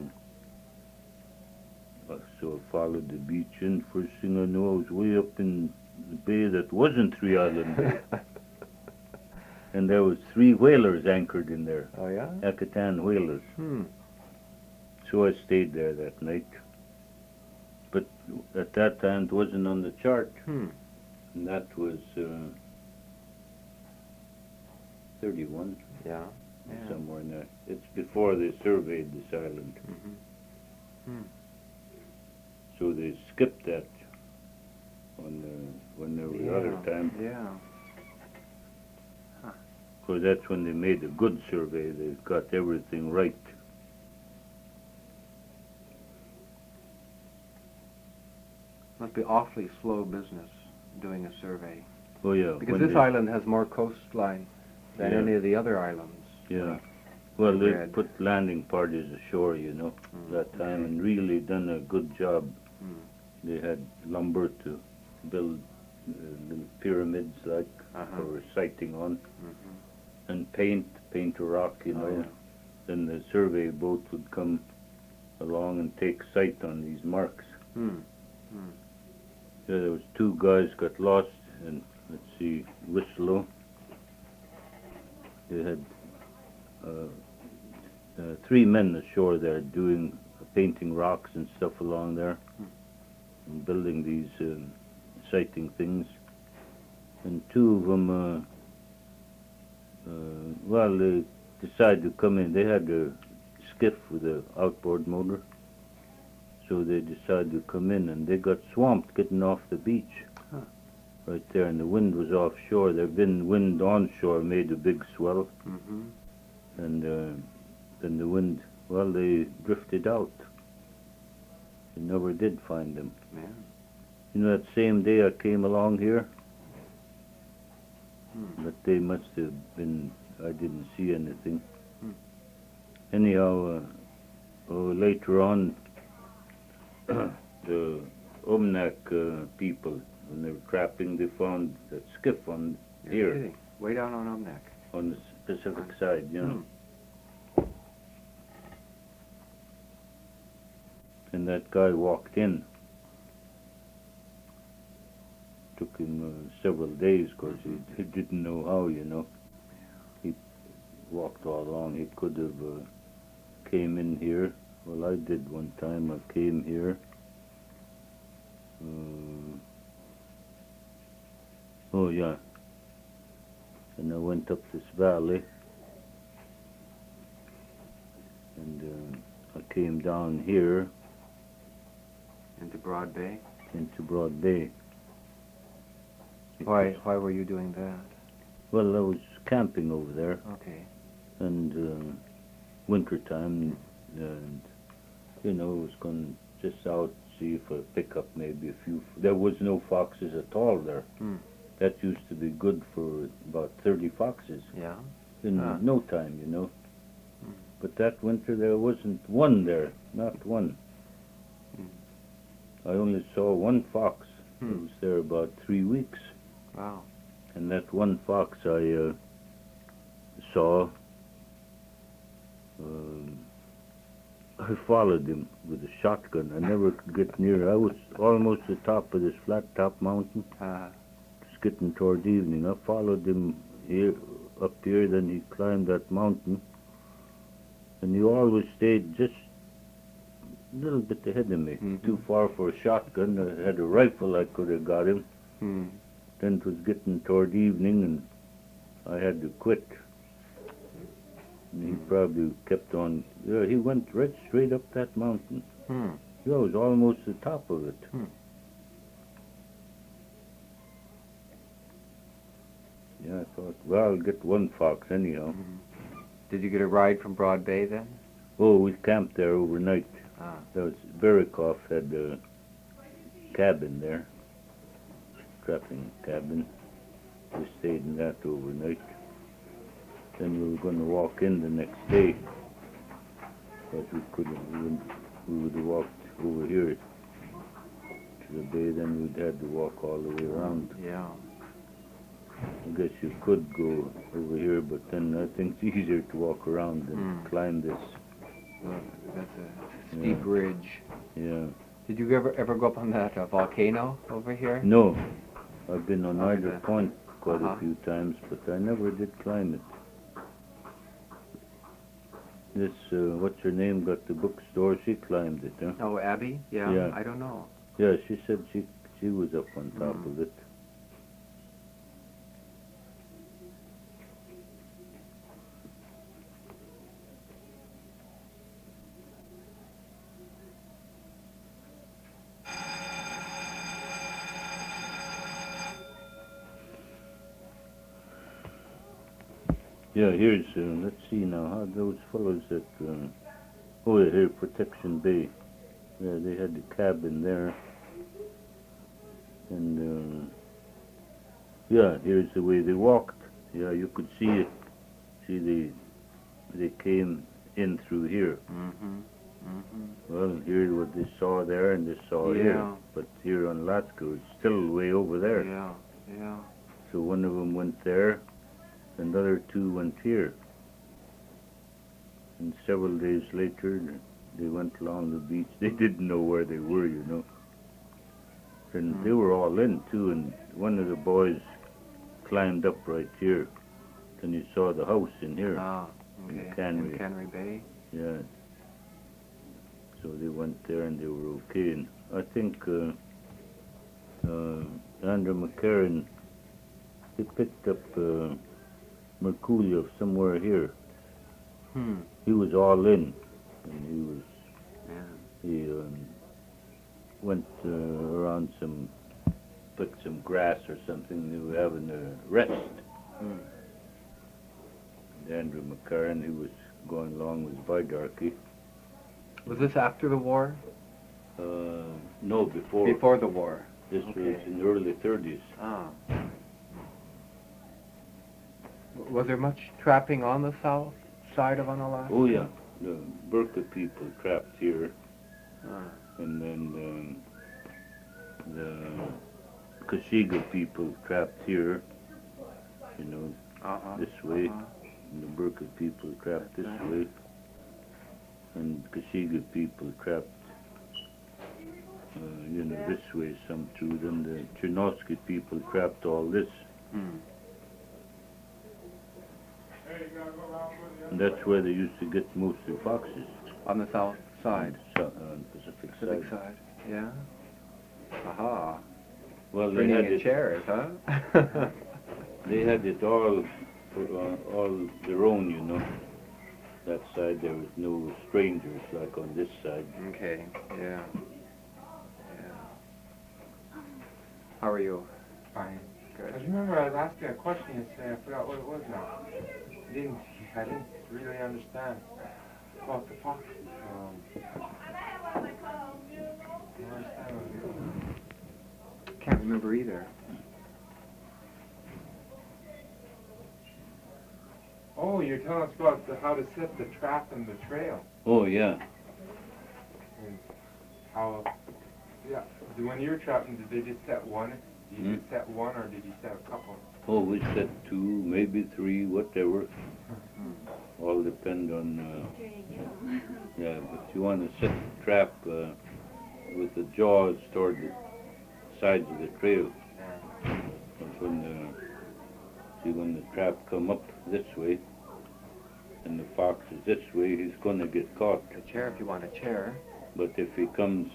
so I followed the beach, and first thing I know, I was way up in the bay that wasn't Three Island Bay. And there was 3 whalers anchored in there, Oh, yeah? Yucatan whalers. So I stayed there that night. But at that time, it wasn't on the chart. And that was 31. Yeah. Somewhere in there. It's before they surveyed this island. So they skipped that when there was other time. Yeah. Because that's when they made a good survey. They got everything right. Must be awfully slow business doing a survey. Oh yeah. Because when this island has more coastline than Yeah. any of the other islands. Yeah. Well, they read. put landing parties ashore, you know, that time, okay. and really done a good job. Mm. They had lumber to build little pyramids, like, Uh-huh. for sighting on, Mm-hmm. and paint a rock, you Oh, know. yeah. Then the survey boat would come along and take sight on these marks. Hmm. Yeah, there was 2 guys got lost, and let's see, Whistler. They had 3 men ashore there doing painting rocks and stuff along there, and building these sighting things. And 2 of them, well, they decided to come in. They had a skiff with an outboard motor, so they decided to come in, and they got swamped getting off the beach. Huh. Right there, and the wind was offshore. There'd been wind onshore, made a big swell, Mm-hmm. and then the wind, well, they drifted out. They never did find them. Yeah. You know, that same day I came along here, Hmm. but they must have been, I didn't see anything. Hmm. Anyhow, later on, the Umnak people, when they were trapping, they found that skiff on You're here, kidding. Way down on Umnak. on the Pacific side, you know. And that guy walked in. Took him several days, because he didn't know how, you know. He walked all along. He could have came in here. Well, I did one time. I came here. Oh, yeah. And I went up this valley. And I came down here Into Broad Bay. into Broad Bay. Why were you doing that? Well, I was camping over there, Okay. and winter time, and you know, I was going just out to see if I pick up maybe a few. There was no foxes at all there. Hmm. That used to be good for about 30 foxes Yeah. in Ah. no time, you know. Hmm. But that winter there wasn't one there, not one. I only saw one fox. I was there about 3 weeks. Wow. And that one fox I saw, I followed him with a shotgun. I never could get near. I was almost at the top of this flat top mountain. Just getting toward evening. I followed him here, up here, then he climbed that mountain. And he always stayed just a little bit ahead of me. Mhm. Too far for a shotgun. I had a rifle, I could have got him. Hmm. Then it was getting toward evening, and I had to quit. And he probably kept on. Yeah, he went right straight up that mountain. Hmm. Yeah, I was almost the top of it. Hmm. Yeah, I thought, well, I'll get one fox anyhow. Did you get a ride from Broad Bay then? Oh, we camped there overnight. Ah. There was Verikoff had a cabin there, trapping cabin. We stayed in that overnight. Then we were going to walk in the next day, but we couldn't. We would have walked over here to the bay. Then we'd had to walk all the way around. Yeah. I guess you could go over here, but then I think it's easier to walk around than climb this. Well, that's a steep Yeah. ridge. Yeah. Did you ever go up on that volcano over here? No, I've been on Oh, either yeah. point quite Uh-huh. a few times, but I never did climb it. This, what's her name, got the bookstore. She climbed it, huh? Oh, Abby? Yeah. Yeah. I don't know. Yeah, she said she was up on top of it. Yeah, here's, let's see now, how those fellows that, oh, yeah, here, Protection Bay. Yeah, they had the cabin there. And, yeah, here's the way they walked. Yeah, you could see it. See, they came in through here. Mm-hmm. Mm-hmm. Well, here's what they saw there and they saw here. Yeah. But here on Latco, it's still way over there. Yeah. Yeah. So one of them went there, and the other two went here. And several days later, they went along the beach. They didn't know where they were, you know. And they were all in, too, and one of the boys climbed up right here. And he saw the house in here. Ah, In okay. Canry. In Canry Bay. Yeah. So they went there and they were okay. And I think Andrew McCarran, he picked up Merkuliev somewhere here. Hmm. He was all in, and Yeah. he went around picked some grass or something. They were having a rest. Hmm. And Andrew McCarran, he was going along with Bidarchy. Was this after the war? No, before. Before the war. This was Okay. in the early 30s. Ah. Was there much trapping on the south side of Unalaska? Oh yeah, the Burka people trapped here, Ah. and then the Kashiga people trapped here. You know, Uh-huh. this way, Uh-huh. and the Burka people trapped this Right. way, and Kashiga people trapped, you know, this way some too. Then the Chernovsky people trapped all this, Hmm. and that's where they used to get most of the foxes. On the south side. On Pacific Pacific side. side. Yeah. Aha. Well, they Bringing had in it. chairs, huh? They had it all their own, you know. That side there was no strangers like on this side. Okay. Yeah. Yeah. How are you? Fine. Good. I remember I was asking a question yesterday, I forgot what it was now. I didn't really understand about the fox. I don't understand what it was. Can't remember either. Oh, you're telling us about how to set the trap and the trail. Oh yeah. And how, yeah, when you're trapping, did they just set one? Did you just set one, or did you set a couple? Oh, we set 2, maybe 3, whatever. All depend on. Yeah, but you want to set the trap with the jaws toward the sides of the trail. But when the trap come up this way, and the fox is this way, he's going to get caught. A chair if you want a chair. But if he comes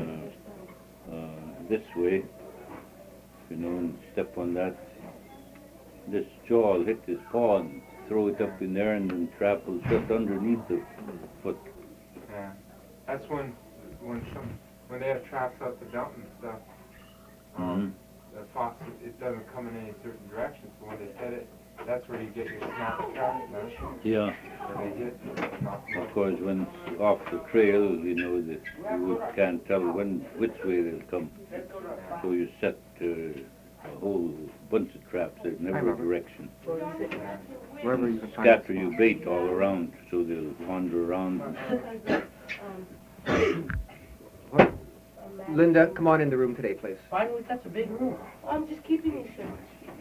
this way, you know, and step on that, this jaw will hit his paw and throw it up in there, and then trap will shut underneath the foot. Yeah. That's when they have traps out the dump and stuff. The fox, it doesn't come in any certain direction, so when they set it, that's where you get your snap trap, no? Yeah. Where they hit, knock them Of course, when it's off the trail, you know, that you can't tell which way they'll come. So you set a whole bunch of traps in every remember. direction. Wherever you can find Scatter your bait all around, so they'll wander around. Linda, come on in the room today, please. Fine with such a big room. I'm just keeping you, sir.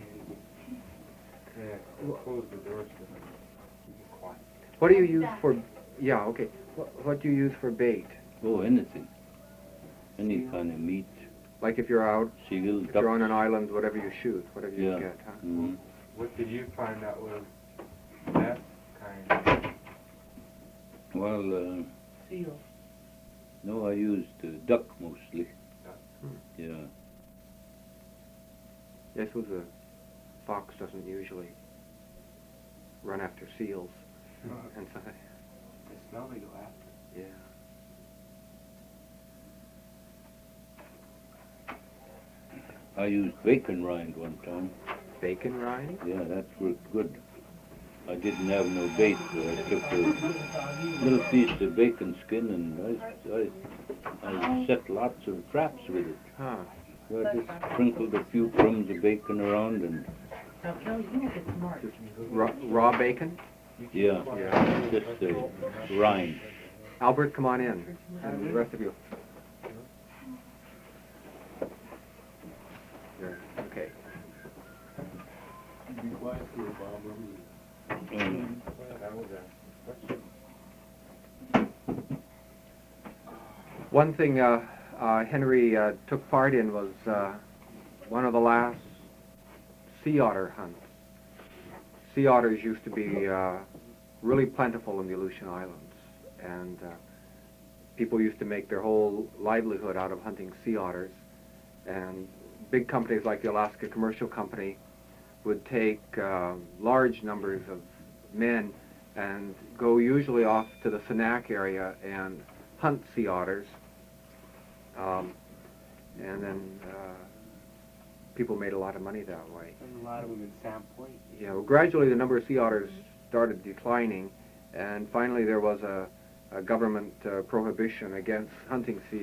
Yeah, close the doors to them. Keep it quiet. What do you use for... Yeah, okay. What do you use for bait? Oh, anything. Any kind of meat, Like if you're out, seal, if you're on duck. an island, whatever you shoot, whatever you Yeah. get, huh? Mhm. What did you find that was that kind? Well, Seal. no, I used duck mostly. Duck. Yeah. I suppose a fox doesn't usually run after seals. And so, They smell, they go after. yeah. I used bacon rind one time. Bacon rind? Yeah, that worked good. I didn't have no bait, so I took a little piece of bacon skin and I set lots of traps with it. Huh. So I just sprinkled a few crumbs of bacon around and Now, Kelly, you don't get smart. Just raw bacon? yeah, Yeah. just the rind. Albert, come on in. And the rest of you. There. Okay. And One thing Henry took part in was one of the last sea otter hunts. Sea otters used to be really plentiful in the Aleutian Islands, and people used to make their whole livelihood out of hunting sea otters. And big companies like the Alaska Commercial Company would take large numbers of men and go usually off to the Sanak area and hunt sea otters. And then people made a lot of money that way. There's a lot of them in Sand Point. You know, gradually the number of sea otters started declining, and finally there was a government prohibition against hunting sea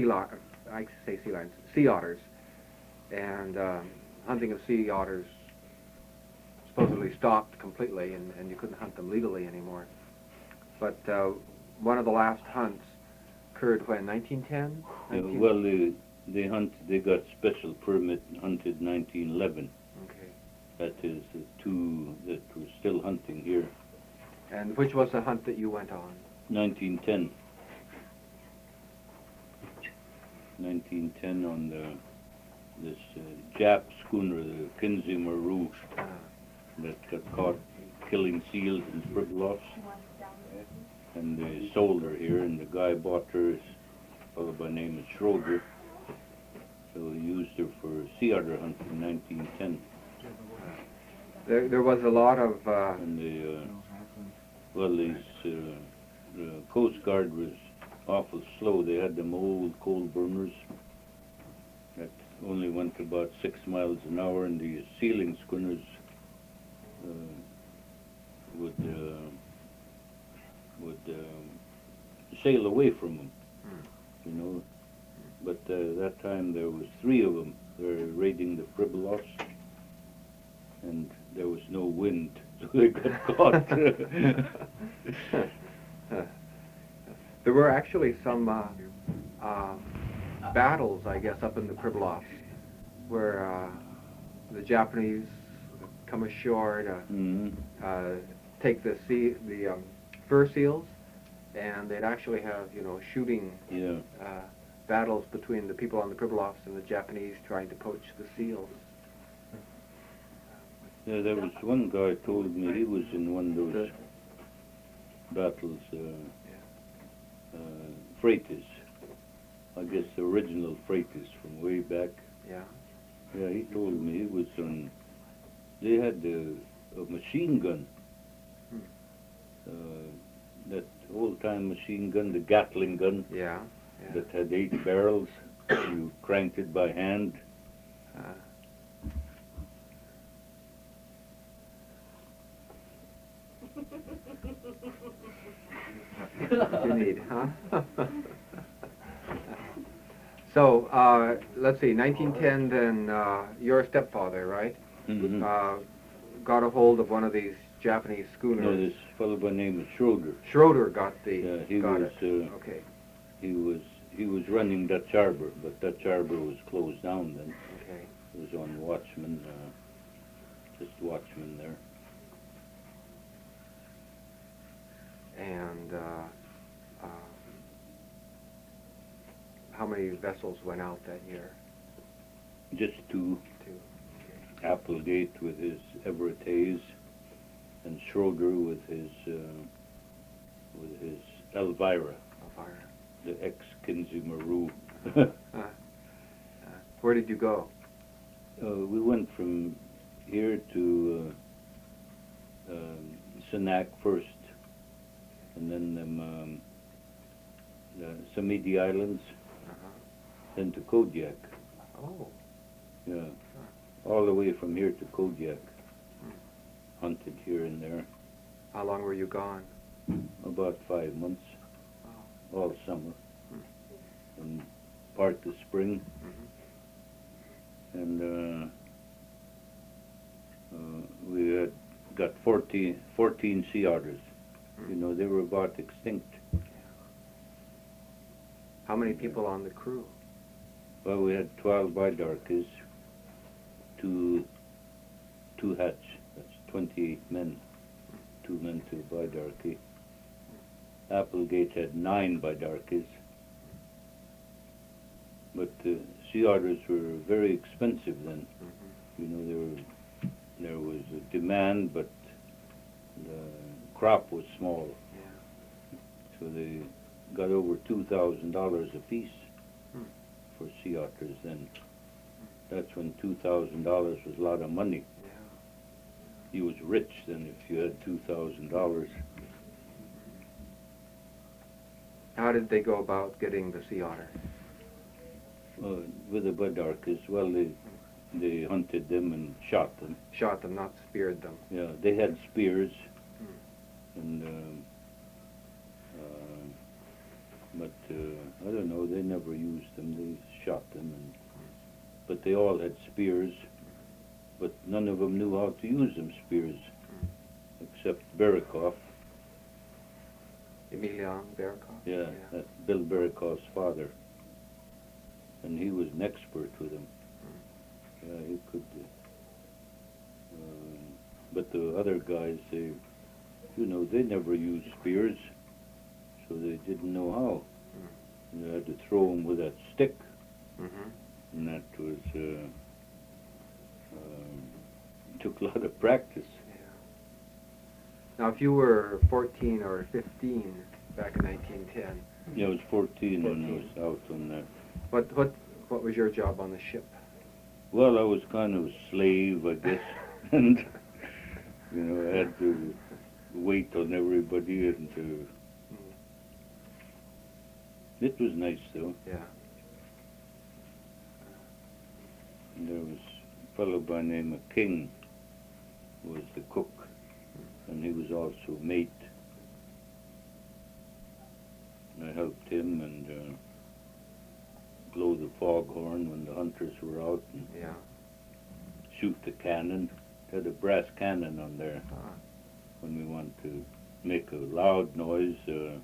otters, and hunting of sea otters supposedly stopped completely, and you couldn't hunt them legally anymore. But one of the last hunts occurred when, 1910? well, they got special permit and hunted 1911. Okay. That is the two that were still hunting here. And which was the hunt that you went on? 1910. 1910 on this Jap schooner, the Kinsey Maru, that got caught killing seals in Pribilofs. And they sold her here, and the guy bought her, a fellow by the name of Schroeder. So he used her for sea otter hunting in 1910. There was a lot of... And the Coast Guard was awful slow. They had them old coal burners that only went about 6 miles an hour, and the sealing schooners would sail away from them, you know. But that time there was 3 of them. They were raiding the Pribilofs, and there was no wind, so they got caught. There were actually some battles, I guess, up in the Pribilofs, where the Japanese come ashore to take the fur seals, and they'd actually have, you know, shooting battles between the people on the Pribilofs and the Japanese trying to poach the seals. Yeah, there was one guy told me he was in one of those battles, Freitas. I guess the original Freitas from way back. Yeah. Yeah, he told me he was on. They had a machine gun. That old-time machine gun, the Gatling gun. Yeah. That had 8 barrels. You cranked it by hand. You need, huh? So, let's see, 1910, then your stepfather, right? Mm-hmm. Got a hold of one of these Japanese schooners. No, this fellow by the name of Schroeder. Schroeder got the. Yeah, he got was. it. Okay. He was running Dutch Harbor, but Dutch Harbor was closed down then. Okay. He was on watchman, just watchman there. And how many vessels went out that year? Just 2. 2. Applegate with his Everett Hayes, and Schroeder with his Elvira, the ex-Kinsey Maru. Where did you go? We went from here to Sanak first, and then the Samidi Islands, then to Kodiak. Oh. Yeah. All the way from here to Kodiak. Hunted here and there. How long were you gone? About 5 months, Oh. all summer, and part of spring, and we had got 14 sea otters. You know, they were about extinct. How many people on the crew? Well, we had 12 bidarkies, two hats. That's 28 men. 2 men, 2 bidarkie. Applegate had 9 bidarkies. But sea otters were very expensive then. You know, there was a demand, but the crop was small. Yeah. So they got over $2,000 a piece for sea otters then. That's when $2,000 was a lot of money. Yeah. You was rich then if you had $2,000. How did they go about getting the sea otter? With the bidarkies, well, they hunted them and shot them. Shot them, not speared them. Yeah, they had spears, and but I don't know. They never used them. They shot them, but they all had spears. But none of them knew how to use them spears, except Berekoff. Emilian Berekoff? Yeah, that's Bill Berekoff's father, and he was an expert with them. Yeah, he could. But the other guys, they never used spears, so they didn't know how. You had to throw them with that stick, and that was took a lot of practice. Now, if you were 14 or 15 back in 1910, Yeah, I was 14 when I was out on that. what was your job on the ship? Well, I was kind of a slave, I guess, and I had to wait on everybody, and it was nice though. Yeah. And there was a fellow by the name of King, who was the cook, and he was also mate. And I helped him and blow the foghorn when the hunters were out, and Yeah. shoot the cannon. It had a brass cannon on there. When we want to make a loud noise,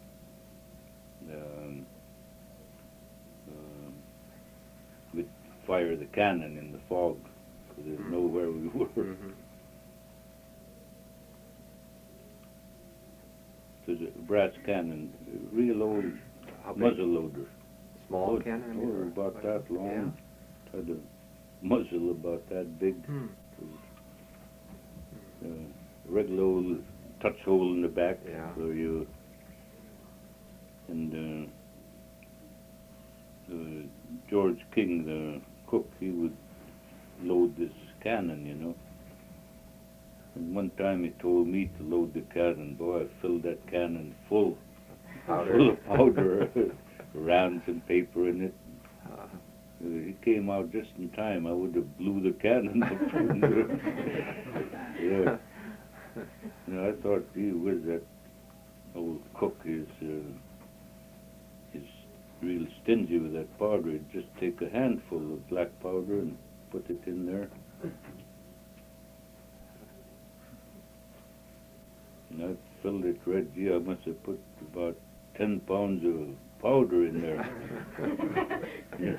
we'd fire the cannon in the fog, so they'd know where we were. It was a brass cannon, a real old How big? muzzle loader. Small cannon? Oh, about that long. Yeah. Had a muzzle about that big. Regular old touch hole in the back. Yeah. So you and George King, the cook, he would load this cannon, And one time he told me to load the cannon. Boy, I filled that cannon full of powder, rounds and paper in it. He came out just in time. I would have blew the cannon up. Yeah. I thought, gee whiz, that old cook is real stingy with that powder. He'd just take a handful of black powder and put it in there. And I filled it red. Gee, I must have put about 10 pounds of powder in there. Yeah.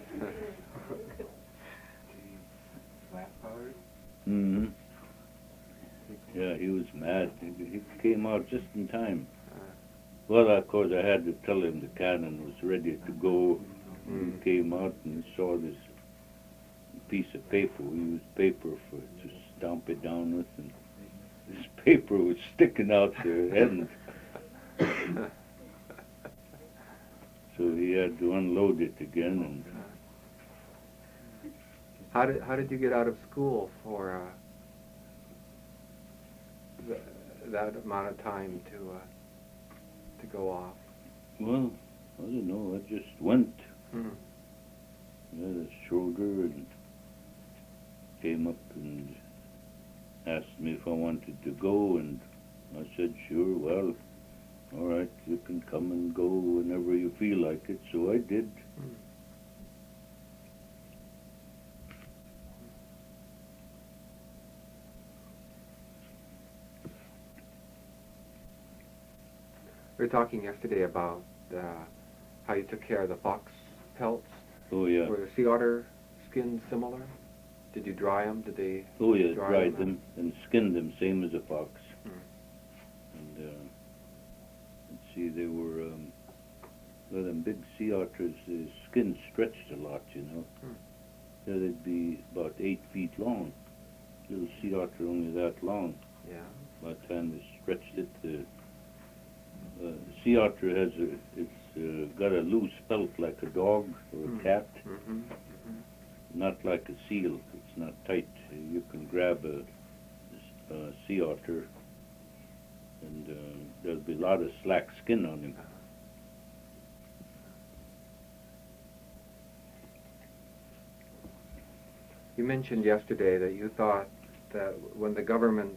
Black powder? Mm-hmm. Yeah, he was mad. He came out just in time. Well, of course, I had to tell him the cannon was ready to go. He came out and he saw this piece of paper. We used paper to stomp it down with, and this paper was sticking out the end. So he had to unload it again. And How did you get out of school for that amount of time to go off? well, I don't know. I just went. Mm. Yeah, Schroeder and came up and asked me if I wanted to go, and I said, sure, well, all right, you can come and go whenever you feel like it. So I did. We were talking yesterday about how you took care of the fox pelts. Oh, yeah. Were the sea otter skins similar? Did you dry them? Did they? Oh, yeah, dry dried them them and skinned them, same as a fox. And, let's see, they were, well, them big sea otters, the skin stretched a lot, you know. Yeah, they'd be about 8 feet long. Little sea otter only that long. Yeah. By the time they stretched it, the sea otter has it's got a loose pelt like a dog or a cat, Mm-hmm. not like a seal. It's not tight. You can grab a sea otter, and there'll be a lot of slack skin on him. You mentioned yesterday that you thought that when the government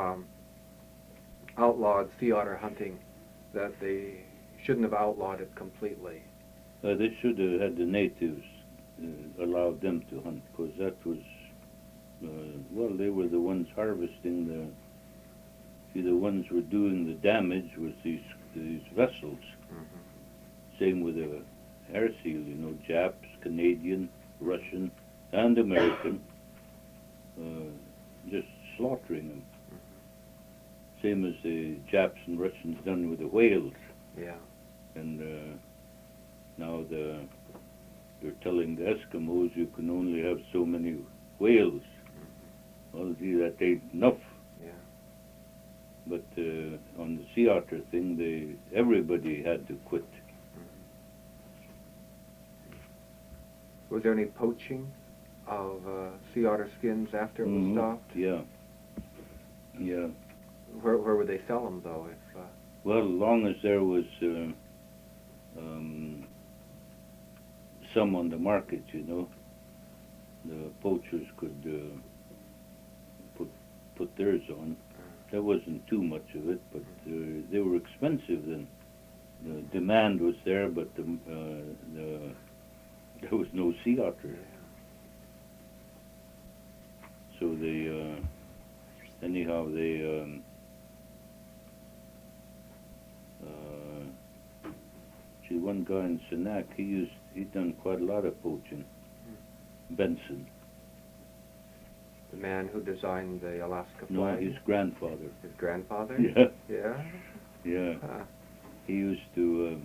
outlawed sea otter hunting, that they shouldn't have outlawed it completely. They should have had the natives allowed them to hunt, because that was, well, they were the ones harvesting the. See, the ones were doing the damage was these vessels. Same with the air seal, you know, Japs, Canadian, Russian, and American, just slaughtering them. Same as the Japs and Russians done with the whales. Yeah. And now they're telling the Eskimos you can only have so many whales. Well, gee, that ain't enough. Yeah. But on the sea otter thing, everybody had to quit. Was there any poaching of sea otter skins after it was stopped? Yeah. Yeah. Where would they sell them, though? If Well, as long as there was some on the market, you know, the poachers could put theirs on. There wasn't too much of it, but they were expensive then. The demand was there, but there was no sea otter. So they, anyhow, they, see, one guy in Sanak, he'd done quite a lot of poaching. Benson. the man who designed the Alaska No, flag? his grandfather. His grandfather? Yeah. Yeah? Yeah. He used to,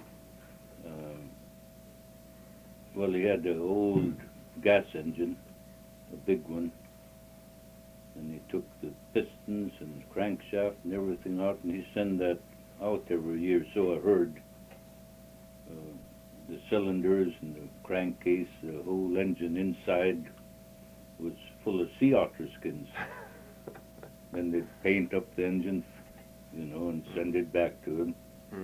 well, he had the old gas engine, a big one, and he took the pistons and crankshaft and everything out, and he sent that out every year, so I heard. The cylinders and the crankcase, the whole engine inside was full of sea otter skins. Then they'd paint up the engine, you know, and send it back to him.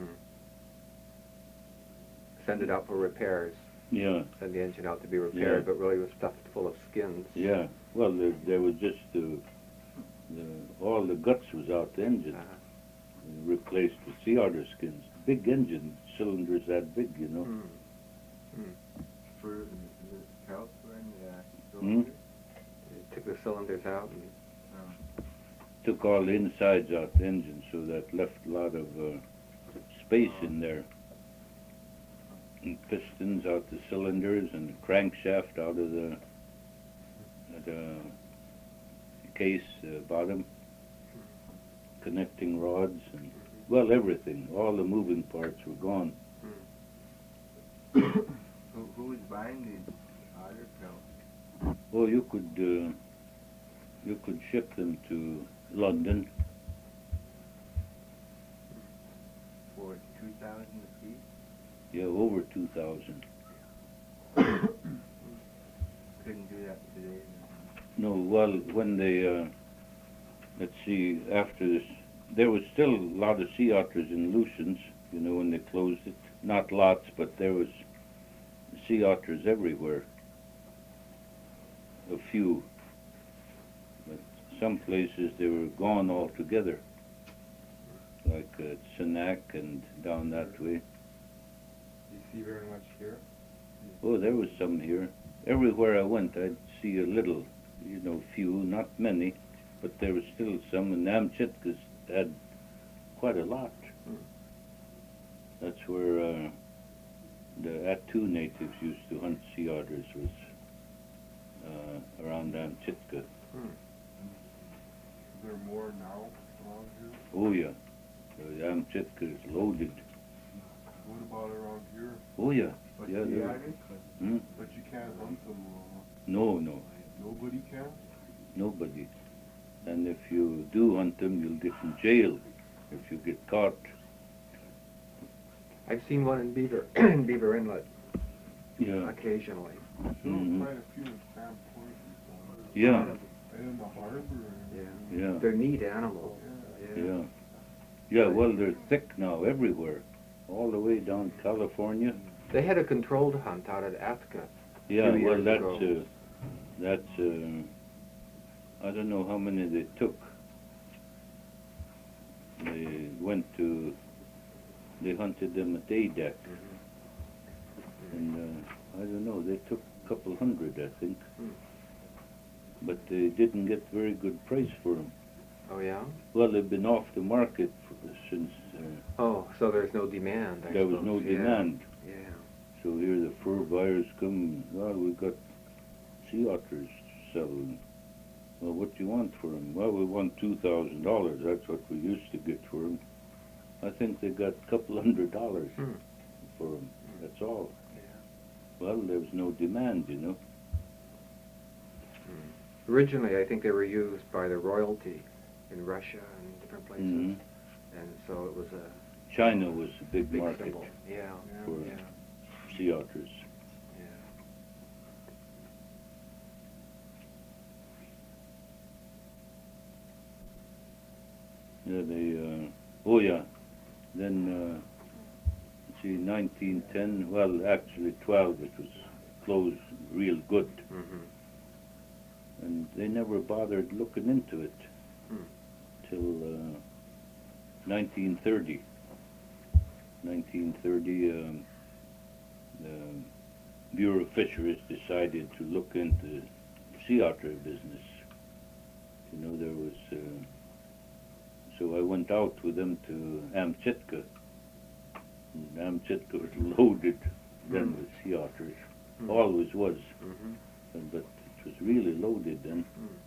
Send it out for repairs. Yeah. Send the engine out to be repaired, but really was stuffed full of skins. Yeah. Well, there was just all the guts was out the engine, replaced with sea otter skins. Big engine, cylinders that big, you know. For the pelts when They took the cylinders out and Took all the insides out the engine, so that left a lot of space in there. And pistons out the cylinders and the crankshaft out of the case bottom, connecting rods, and well, everything. All the moving parts were gone. Who was buying these otter pelts? Well, you could ship them to London. For 2,000 a piece? Yeah, over 2,000. Couldn't do that today. No, well, when they, let's see, after this, there was still a lot of sea otters in Lucians, you know, when they closed it. Not lots, but there was sea otters everywhere. A few. But some places they were gone altogether. like Sunak and down that way. You see very much here? Oh, there was some here. Everywhere I went, I'd see a little, few, not many, but there was still some, and Amchitkas had quite a lot. That's where the Attu natives used to hunt sea otters, was around Amchitka. Is there more now around here? Oh yeah, the Amchitka is loaded. What about around here? Oh yeah, But yeah. you there- had it? Hmm? But you can't hunt them. No, Nobody can? nobody. And if you do hunt them, you'll get in jail if you get caught. I've seen one in Beaver, in Beaver Inlet Yeah. occasionally. Mhm. Quite a few in Sand Point and so on. Yeah, And in the harbor. And yeah, They're neat animals. yeah. Yeah, well, they're thick now everywhere, all the way down California. They had a controlled hunt out at Atka. Yeah, Few well, years ago. I don't know how many they took. They hunted them at Adak, and I don't know, they took a couple hundred, I think. But they didn't get very good price for them. Oh yeah? Well, they've been off the market since Oh, so there's no demand, I there was suppose. no Yeah. demand. Yeah. So here the fur buyers come, well, we've got sea otters selling. Well, what do you want for them? Well, we want $2,000. That's what we used to get for them. I think they got a couple $100 for them. That's all. Well, there was no demand, Originally, I think they were used by the royalty in Russia and different places, Mhm. and so it was a China was a big big market symbol. Yeah. for Yeah. sea otters. Yeah, oh yeah. Then, see, 1910, well, actually 12, it was closed real good. Mm-hmm. And they never bothered looking into it till 1930. 1930, the Bureau of Fisheries decided to look into sea otter business. There was, so I went out with them to Amchitka. And Amchitka was loaded then with sea otters. Always was. But it was really loaded then.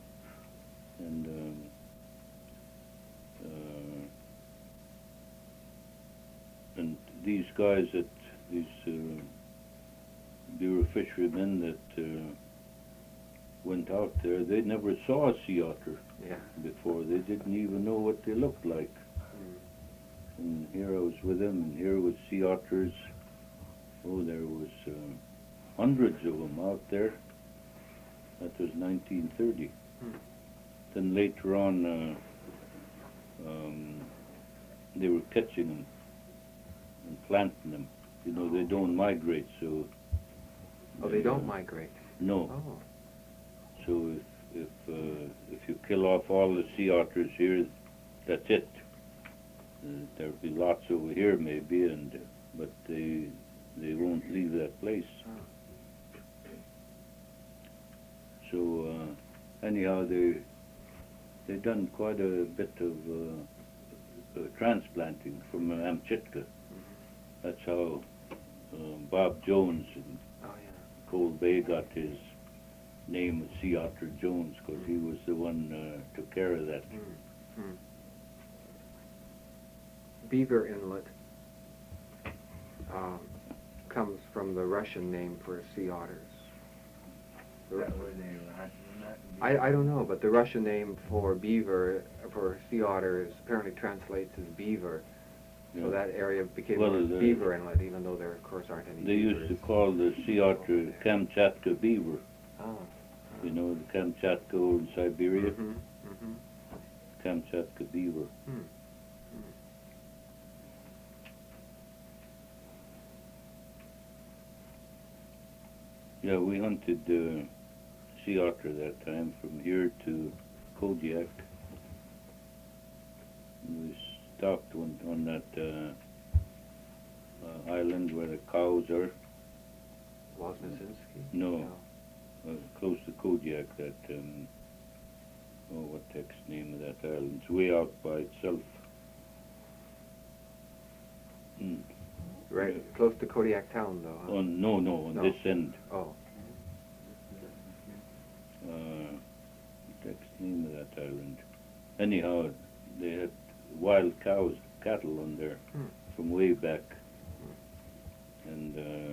And these guys these Bureau of Fishermen that went out there, they never saw a sea otter Yeah. before. They didn't even know what they looked like. And here I was with them, and here was sea otters. Oh, there was hundreds of them out there. That was 1930. Then later on, they were catching them and planting them. They don't migrate, so. Oh, they don't migrate. No. Oh. So if you kill off all the sea otters here, that's it. There'll be lots over here maybe, but they won't leave that place. So anyhow, they done quite a bit of transplanting from Amchitka. That's how Bob Jones in Cold Bay got his name of Sea Otter Jones, because he was the one took care of that. Beaver Inlet comes from the Russian name for sea otters. I don't know, but the Russian name for beaver, for sea otters, apparently translates as beaver. So Yeah. that area became Well, known as Beaver Inlet, even though there, of course, aren't any They beavers. used to call the sea otter Kamchatka beaver. Oh. The Kamchatka over in Siberia. Mm-hmm. Kamchatka beaver. Yeah, we hunted sea otter that time from here to Kodiak. It was stocked on that island where the cows are. Wozniacki? No, close to Kodiak. That what the heck's the name of that island? It's way out by itself. Right, close to Kodiak town, though. Huh? No, on No. this end. Oh, What the heck's the name of that island? Anyhow, they had wild cows, cattle on there from way back. And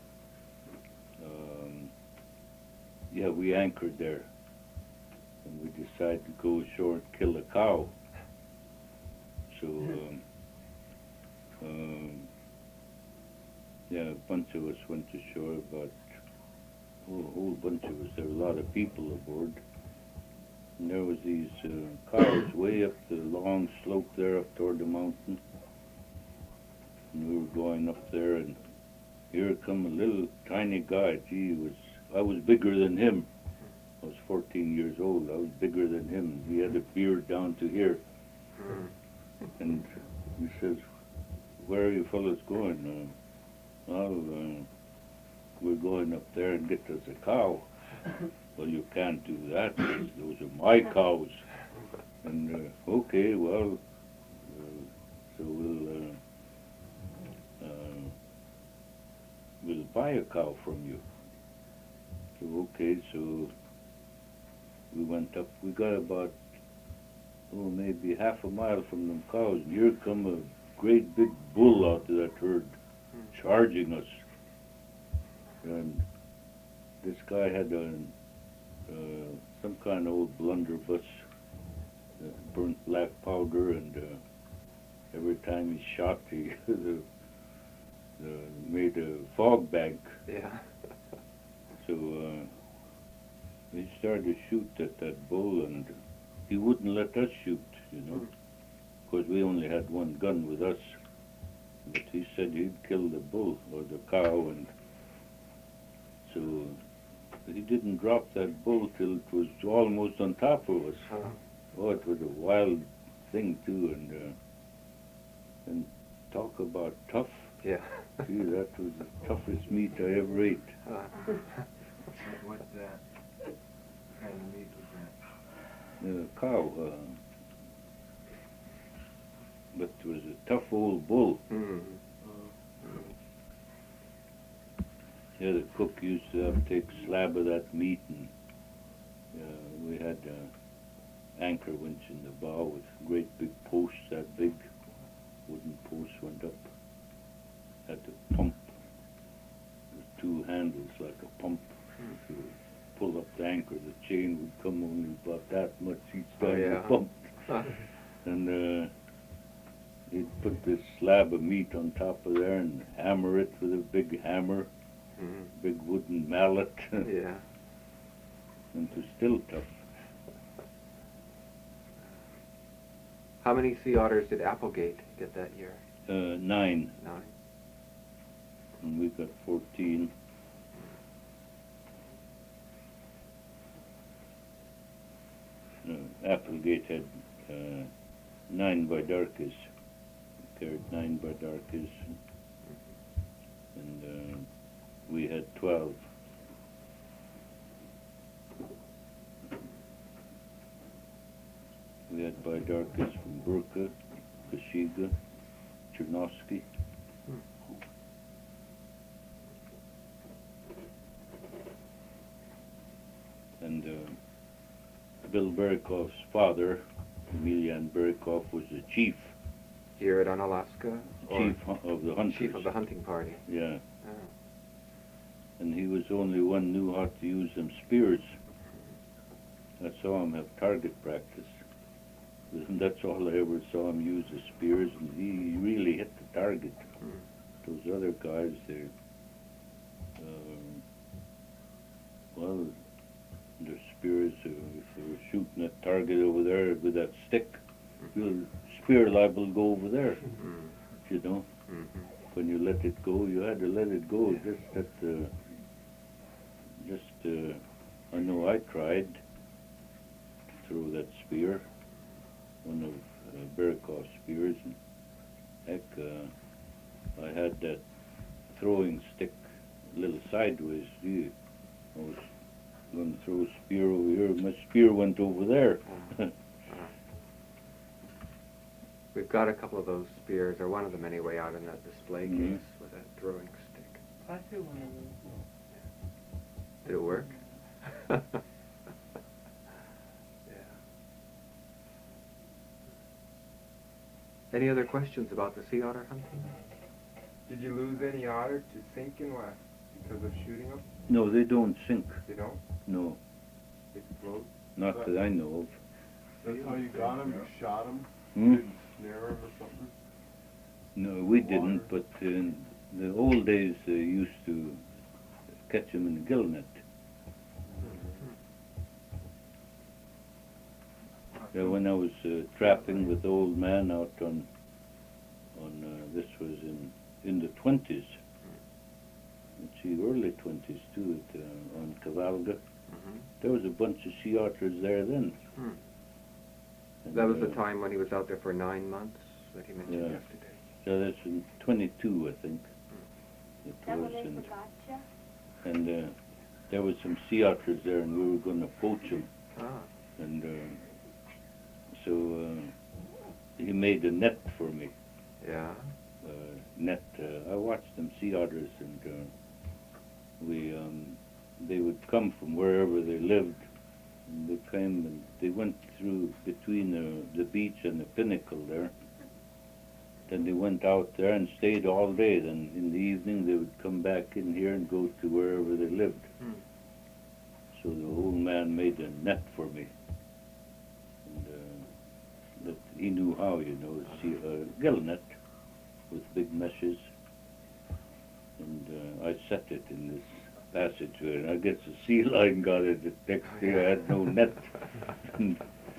yeah, we anchored there. And we decided to go ashore and kill a cow. So, yeah, a bunch of us went ashore, about a whole bunch of us. There were a lot of people aboard. And there was these cows way up the long slope there up toward the mountain. And we were going up there, and here come a little tiny guy. I was bigger than him. I was 14 years old. I was bigger than him. He had a beard down to here. And he says, "Where are you fellas going?" We're going up there and get us a cow. Well, you can't do that. Those are my cows. And okay, well, so we'll buy a cow from you. So okay, so we went up. We got about maybe half a mile from them cows, and here come a great big bull out of that herd, charging us. And this guy had some kind of old blunderbuss, burnt black powder, and every time he shot, he made a fog bank. yeah. So we started to shoot at that bull, and he wouldn't let us shoot, because we only had one gun with us. But he said he'd kill the bull or the cow, and so he didn't drop that bull till it was almost on top of us. Oh, it was a wild thing too, and talk about tough. Yeah. Gee, that was the toughest meat I ever ate. What kind of meat was that? A cow, but it was a tough old bull. Yeah, the cook used to take a slab of that meat, and we had anchor winch in the bow with great big posts, that big wooden posts went up. Had to pump with two handles like a pump to pull up the anchor. The chain would come only about that much each time you pumped. And he'd put this slab of meat on top of there and hammer it with a big hammer, big wooden mallet. Yeah. And it was still tough. How many sea otters did Applegate get that year? 9. 9. And we got 14. Applegate had 9 bidarkies. Carried 9 bidarkies. And we had 12. We had bidarkies from Burka, Kashiga, Chernovsky. And Bill Berikoff's father, Emilian Berikoff, was the chief. Here at Unalaska? Chief of the hunters. Chief of the hunting party. Yeah. Oh. And he was the only one knew how to use them spears. I saw him have target practice. And that's all I ever saw him use, the spears, and he really hit the target. Those other guys, they, well, their spears, if they were shooting at target over there with that stick, your spear liable to go over there, When you let it go, you had to let it go. I know I tried to throw that spear. One of bear claw spears. And heck, I had that throwing stick a little sideways. Gee, I was going to throw a spear over here. My spear went over there. We've got a couple of those spears, or one of them anyway, out in that display Mhm. case with that throwing stick. I threw one of those. Did it work? Yeah. Any other questions about the sea otter hunting? Did you lose any otter to sinking last because of shooting them? No, they don't sink. They don't? No, They float? not that I know of. That's how you got him? You shot him? Hmm? Didn't snare him or something? No, we didn't, but in the old days they used to catch them in the gill net. Yeah, when I was trapping with the old man out on this was in the 20s. Let's see, early 20s too, on Cavalga. Mm-hmm. There was a bunch of sea otters there then. Hmm. And, That was the time when he was out there for 9 months that he mentioned Yeah. yesterday. So that's in 22, I think. It That was, when they and, forgot you? and there was some sea otters there, and we were going to poach them. Ah. And so he made a net for me. Yeah. Net. I watched them sea otters, and they would come from wherever they lived, and they came and they went through between the beach and the pinnacle there. Then they went out there and stayed all day. Then in the evening they would come back in here and go to wherever they lived. Hmm. So the old man made a net for me, and that he knew how, you know, see a gill net with big meshes, and I set it in this passageway, and I guess the sea lion got it. The next day I had no net, and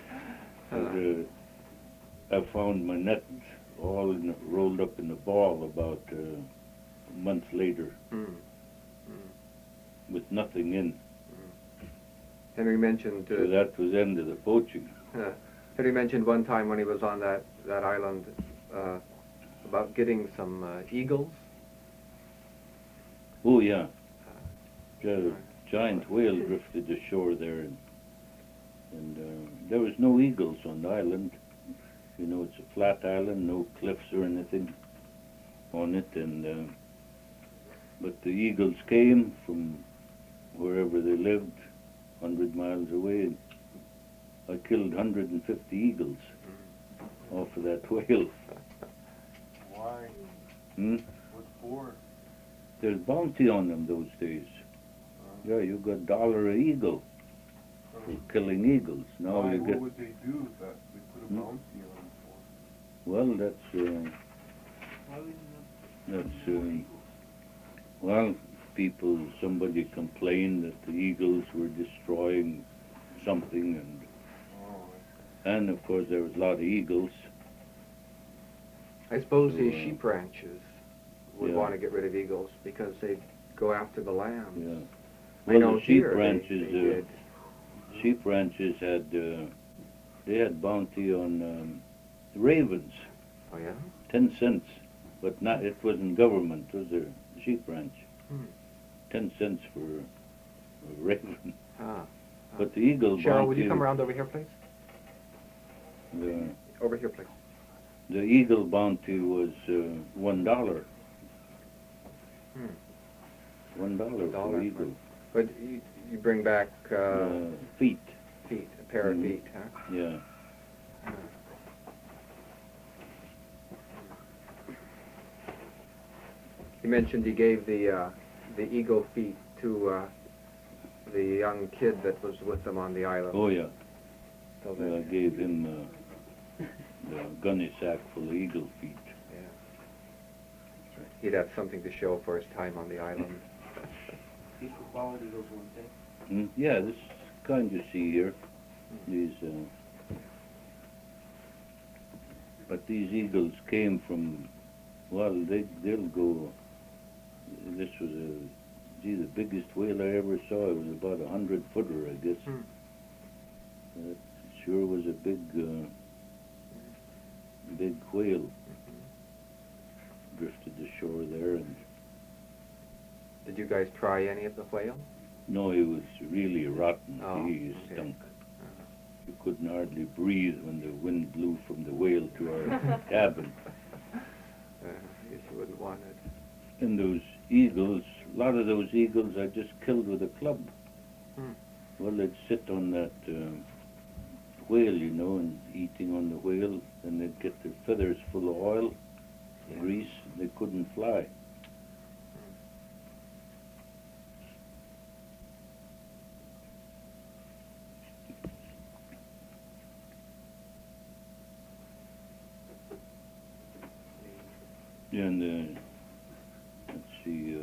I found my net all rolled up in a ball about a month later, Hmm. with nothing in. Henry mentioned So that was the end of the poaching. Henry mentioned one time when he was on that island about getting some eagles. Oh yeah, the giant whale drifted ashore there, and there was no eagles on the island. You know, it's a flat island, no cliffs or anything on it, and but the eagles came from wherever they lived, 100 miles away, and I killed 150 eagles off of that whale. Why? Hmm? What for? There's bounty on them those days. Yeah, you got $1 a eagle for killing eagles. Now Why? you What get, would they do that they put a Hmm? bounty on them for? well, well, somebody complained that the eagles were destroying something, and of course there was a lot of eagles. I suppose So, these sheep ranches would yeah. want to get rid of eagles because they go after the lambs. Yeah. I Well, know the sheep here ranches, they did. sheep ranches had they had bounty on ravens, Oh yeah. 10 cents, but not. It wasn't government. It was a sheep ranch. Hmm. 10 cents for a raven. Ah. But the eagle Cheryl, bounty. would you come around over here, please? The, Over here, please. the eagle bounty was $1. Hmm. $1 for $1, eagle. But you bring back Feet. feet, a pair of Mhm. feet, huh? Yeah. He mentioned he gave the eagle feet to the young kid that was with them on the island. Oh yeah. So I that, gave him the gunny sack full of eagle feet. yeah. He'd have something to show for his time on the island. Equal quality those one thing. Yeah, this kind you see here. These, but these eagles came from. Well, they'll go. This was the biggest whale I ever saw. It was about 100-footer, I guess. Hmm. It sure was a big. big whale drifted ashore there, and Did you guys try any of the whale? no, he was really rotten. Oh, He okay. stunk. You couldn't hardly breathe when the wind blew from the whale to our cabin. I guess you wouldn't want it. And those eagles, a lot of those eagles I just killed with a club. Hmm. Well, they'd sit on that whale, you know, and eating on the whale, and they'd get their feathers full of oil, grease, and they couldn't fly. Yeah, and let's see,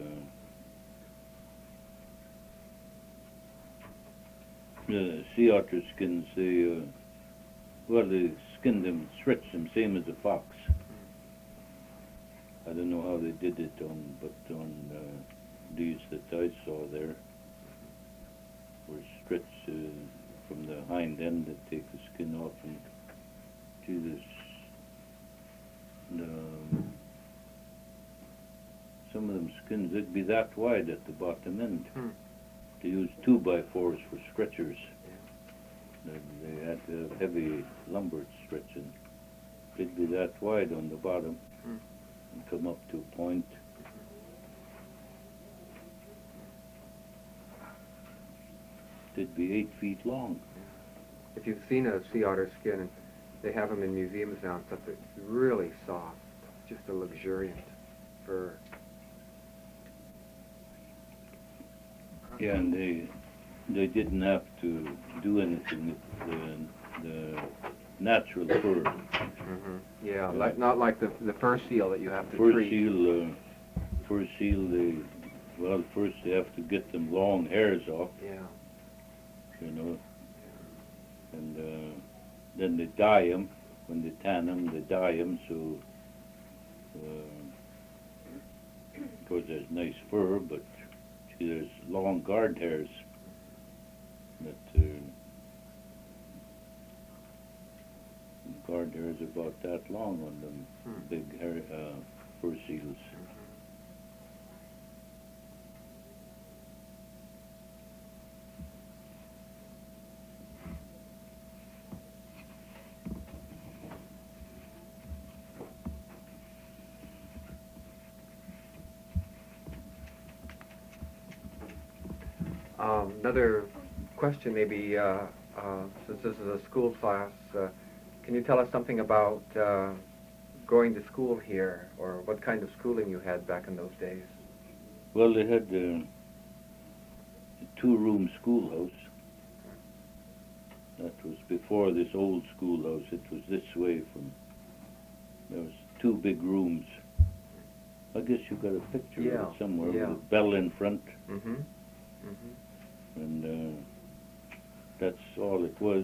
the sea otter skins, they, well, they skinned them, stretched them, same as a fox. I don't know how they did it but on these that I saw there, were stretched from the hind end, they take the skin off and do this. Some of them skins, they'd be that wide at the bottom end. Hmm. They used 2x4s for stretchers. They had heavy lumber stretching. They'd be that wide on the bottom and come up to a point. They'd be 8 feet long. If you've seen a sea otter skin, they have them in museums now and stuff. It's really soft, just a luxuriant fur. Yeah, and they didn't have to do anything with the natural fur. Yeah, not like the fur seal that you have to Fur treat. seal, well, first they have to get them long hairs off, Yeah. you know, and then they dye them. When they tan them, they dye them, so of course there's nice fur, but see, there's long guard hairs that guard hairs about that long on them big hair, fur seals. Another question, maybe, since this is a school class, can you tell us something about going to school here, or what kind of schooling you had back in those days? Well, they had a 2-room schoolhouse. That was before this old schoolhouse. It was this way from. There was 2 big rooms. I guess you got a picture of it somewhere with a bell in front. Mm-hmm. And that's all it was.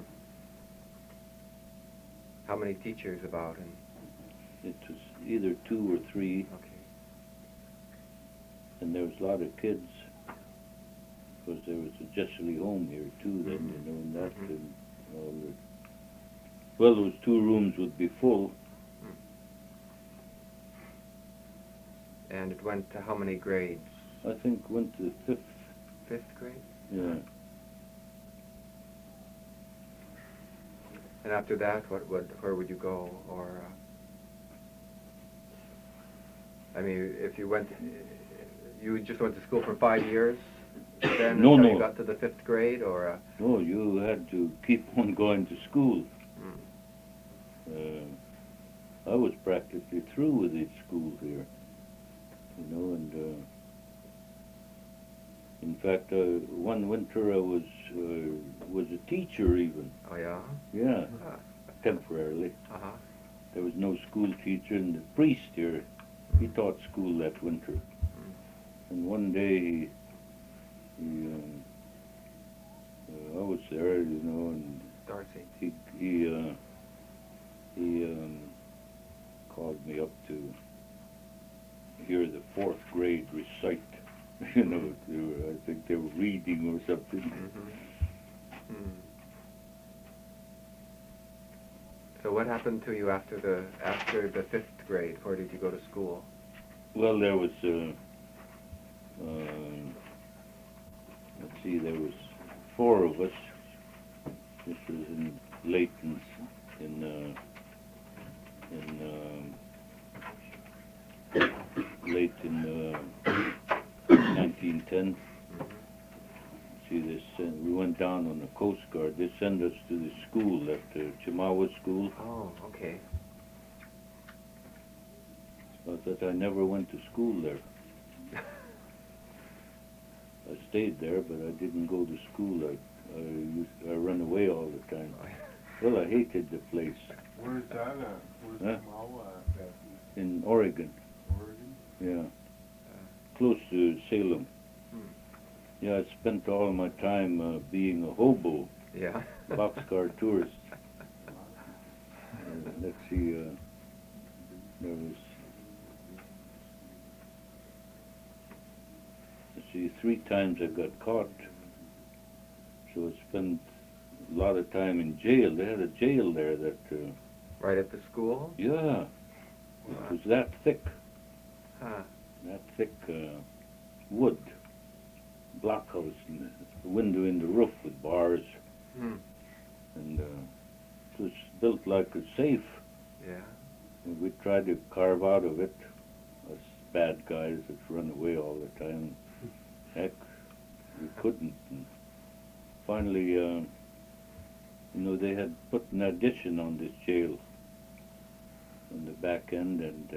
How many teachers about? And It was either 2 or 3, okay. and there was a lot of kids. Because there was a Jesserly home here too then, you know, and that and all the. Well, those 2 rooms would be full. And it went to how many grades? I think went to the 5th. 5th grade? Yeah. And after that, where would you go? Or, I mean, if you went, you just went to school for 5 years, then No, until no. you got to the 5th grade, or? No, you had to keep on going to school. I was practically through with the school here, you know, and in fact, one winter I was a teacher even. Oh yeah. Yeah, temporarily. Uh-huh. There was no school teacher, and the priest here, he taught school that winter. And one day, I was there, you know, and Darcy. he called me up to hear the 4th grade recite. You know, I think they were reading or something. So So what happened to you after the 5th grade? Where did you go to school? Well, there was, let's see, there was 4 of us. This was in Layton's, late in 1910. See, we went down on the Coast Guard. They sent us to the school, at the Chimawa School. Oh, okay. But I never went to school there. I stayed there, but I didn't go to school. I ran away all the time. Well, I hated the place. Where's that at? Where's Huh? Chihuahua at? In Oregon, Oregon? yeah. Close to Salem. Yeah, I spent all my time being a hobo, Yeah. boxcar tourist. Let's see, there was, let's see, 3 times I got caught. So I spent a lot of time in jail. They had a jail there that, Right at the school? yeah, it was that thick, Huh. wood, blockhouse, and a window in the roof with bars, Hmm. and it was built like a safe. Yeah. And we tried to carve out of it, us bad guys that run away all the time. Heck, we couldn't. And finally, they had put an addition on this jail on the back end, and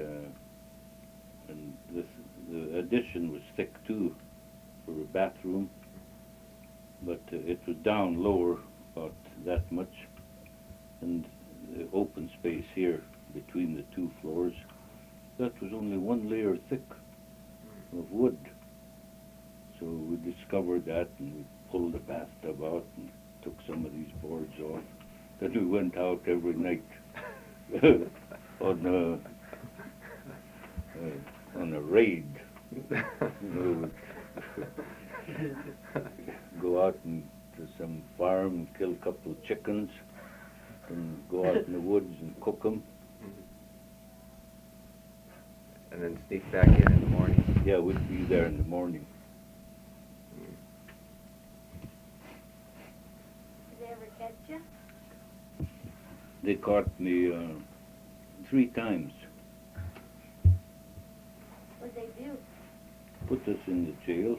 the addition was thick too for a bathroom, but it was down lower, about that much, and the open space here between the 2 floors, that was only 1 layer thick of wood. So we discovered that, and we pulled the bathtub out and took some of these boards off. Then we went out every night on a raid. Go out and to some farm and kill a couple of chickens, and go out in the woods and cook them. And then sneak back in the morning. Yeah, we'd be there in the morning. Did they ever catch you? They caught me 3 times. What'd they do? Put us in the jail,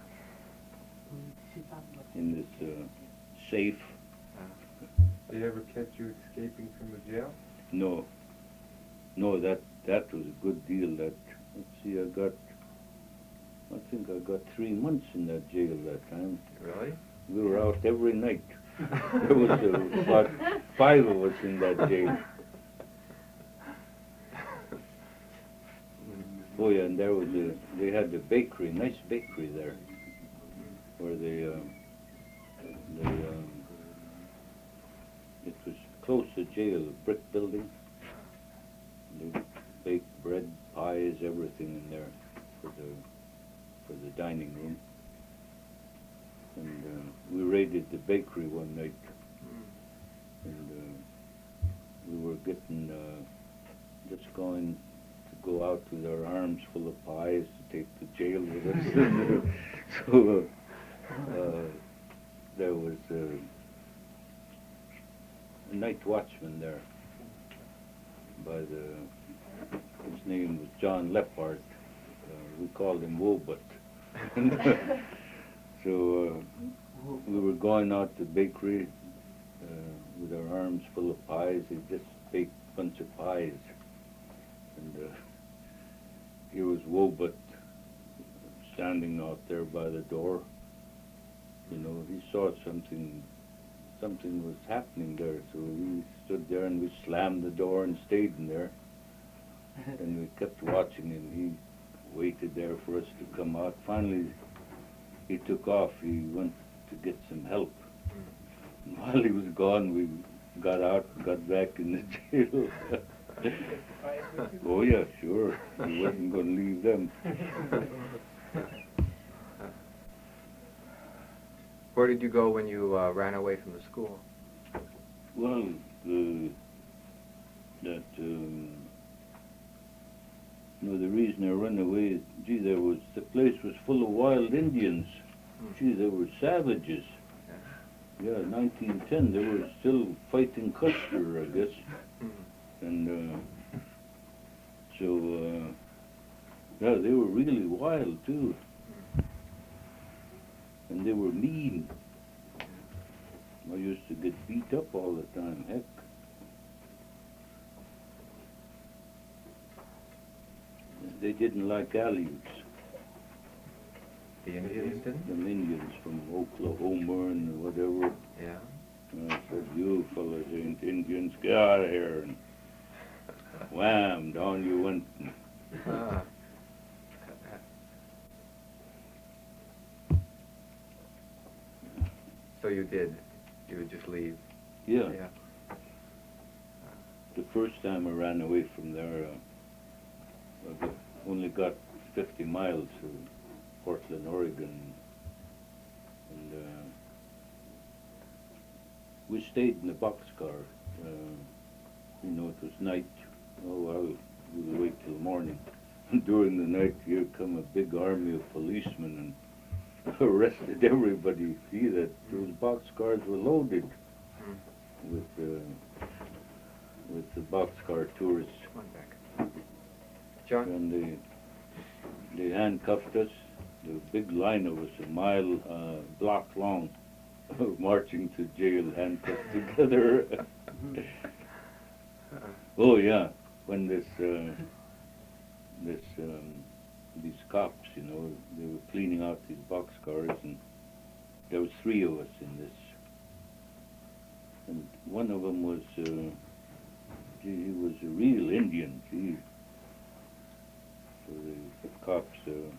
in this safe. Did they ever catch you escaping from the jail? No, that was a good deal. Let's see, I think I got 3 months in that jail that time. Really? We were out every night. There was about 5 of us in that jail. Oh yeah, and they had the bakery, nice bakery there, where it was close to jail, a brick building. They baked bread, pies, everything in there for the dining room. And we raided the bakery one night, and we were getting just going to go out with our arms full of pies to take to jail with us. So there was a night watchman there. His name was John Leppard. We called him Wobut. So we were going out to the bakery with our arms full of pies. He just baked a bunch of pies. And here was Wobut standing out there by the door. He saw something was happening there, so we stood there and we slammed the door and stayed in there. And we kept watching him. He waited there for us to come out. Finally, he took off. He went to get some help. And while he was gone, we got out and got back in the jail. Oh yeah, sure. He wasn't going to leave them. Where did you go when you ran away from the school? Well, that, the reason I run away, gee, the place was full of wild Indians. Gee, they were savages. Yeah, 1910, they were still fighting Custer, I guess. And yeah, they were really wild too. And they were mean. I used to get beat up all the time, heck. They didn't like Aleuts. The Indians didn't? Them Indians from Oklahoma and whatever. Yeah. And I said, you fellas ain't Indians, get out of here. And wham, down you went. Ah. So you did. You would just leave. Yeah. Yeah. The first time I ran away from there, only got 50 miles to Portland, Oregon. And we stayed in the boxcar. It was night. Oh, well, we'll wait till morning. During the night, here come a big army of policemen and arrested everybody. See that those boxcars were loaded with the boxcar tourists. Come on back. John? And they handcuffed us. There was a big line of us, a mile, block long, marching to jail, handcuffed together. Oh yeah, when these cops, they were cleaning out these boxcars, and there was 3 of us in this. And one of them was, he was a real Indian, gee. So the cops,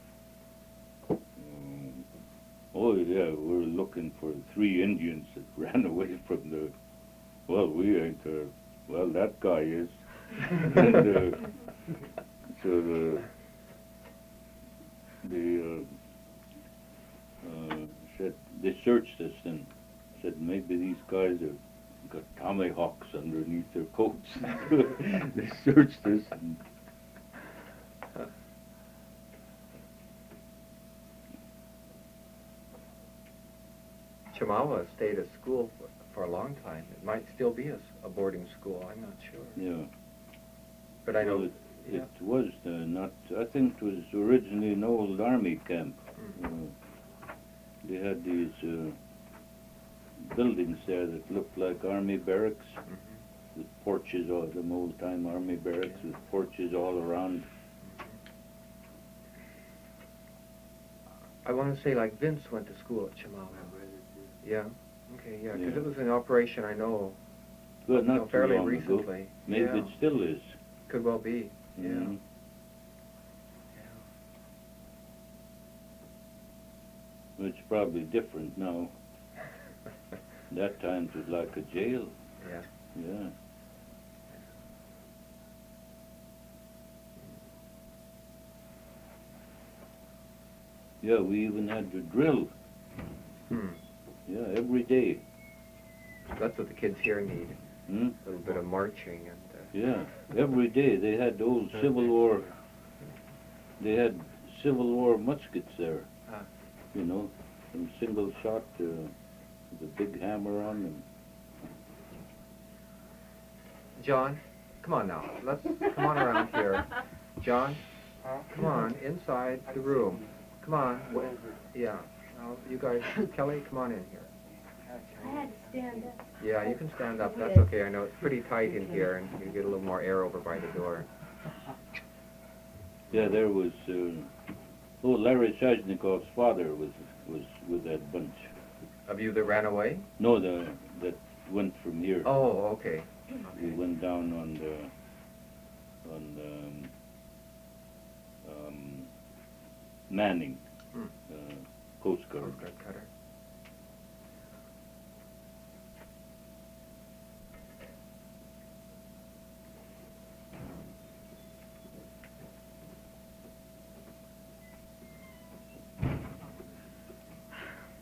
oh yeah, we're looking for 3 Indians that ran away from the, well, we ain't, well, that guy is. And so said, they searched us and said maybe these guys have got tomahawks underneath their coats. They searched us. And Chemawa stayed at school for a long time. It might still be a boarding school. I'm not sure. yeah. But I know. Well, it was not, I think it was originally an old army camp. They had these buildings there that looked like army barracks with porches, all them old-time army barracks with porches all around. I want to say like Vince went to school at Chemawa. Yeah. Okay. Yeah. Because it was an operation I know. Well, not too fairly long recently. ago. Maybe Yeah. it still is. Could well be. Yeah. Mhm. It's probably different now. That time it was like a jail. Yeah. Yeah. Yeah, we even had to drill. Hmm. Yeah, every day. That's what the kids here need. Hmm? A little bit of marching and. Yeah, every day. They had old Civil War. They had Civil War muskets there. Ah. Some single shot with a big hammer on them. John, come on now. Let's come on around here. John, Huh? come on inside the room. Come on. Yeah. Now, you guys, Kelly, come on in here. I had to stand up. Yeah, you can stand up. That's okay. I know it's pretty tight in here, and you get a little more air over by the door. Yeah, there was. Larry Shaznikov's father was with that bunch. Of you that ran away? No, that went from here. Oh, okay. We went down on Manning, Coast Guard. Coast Guard cutter.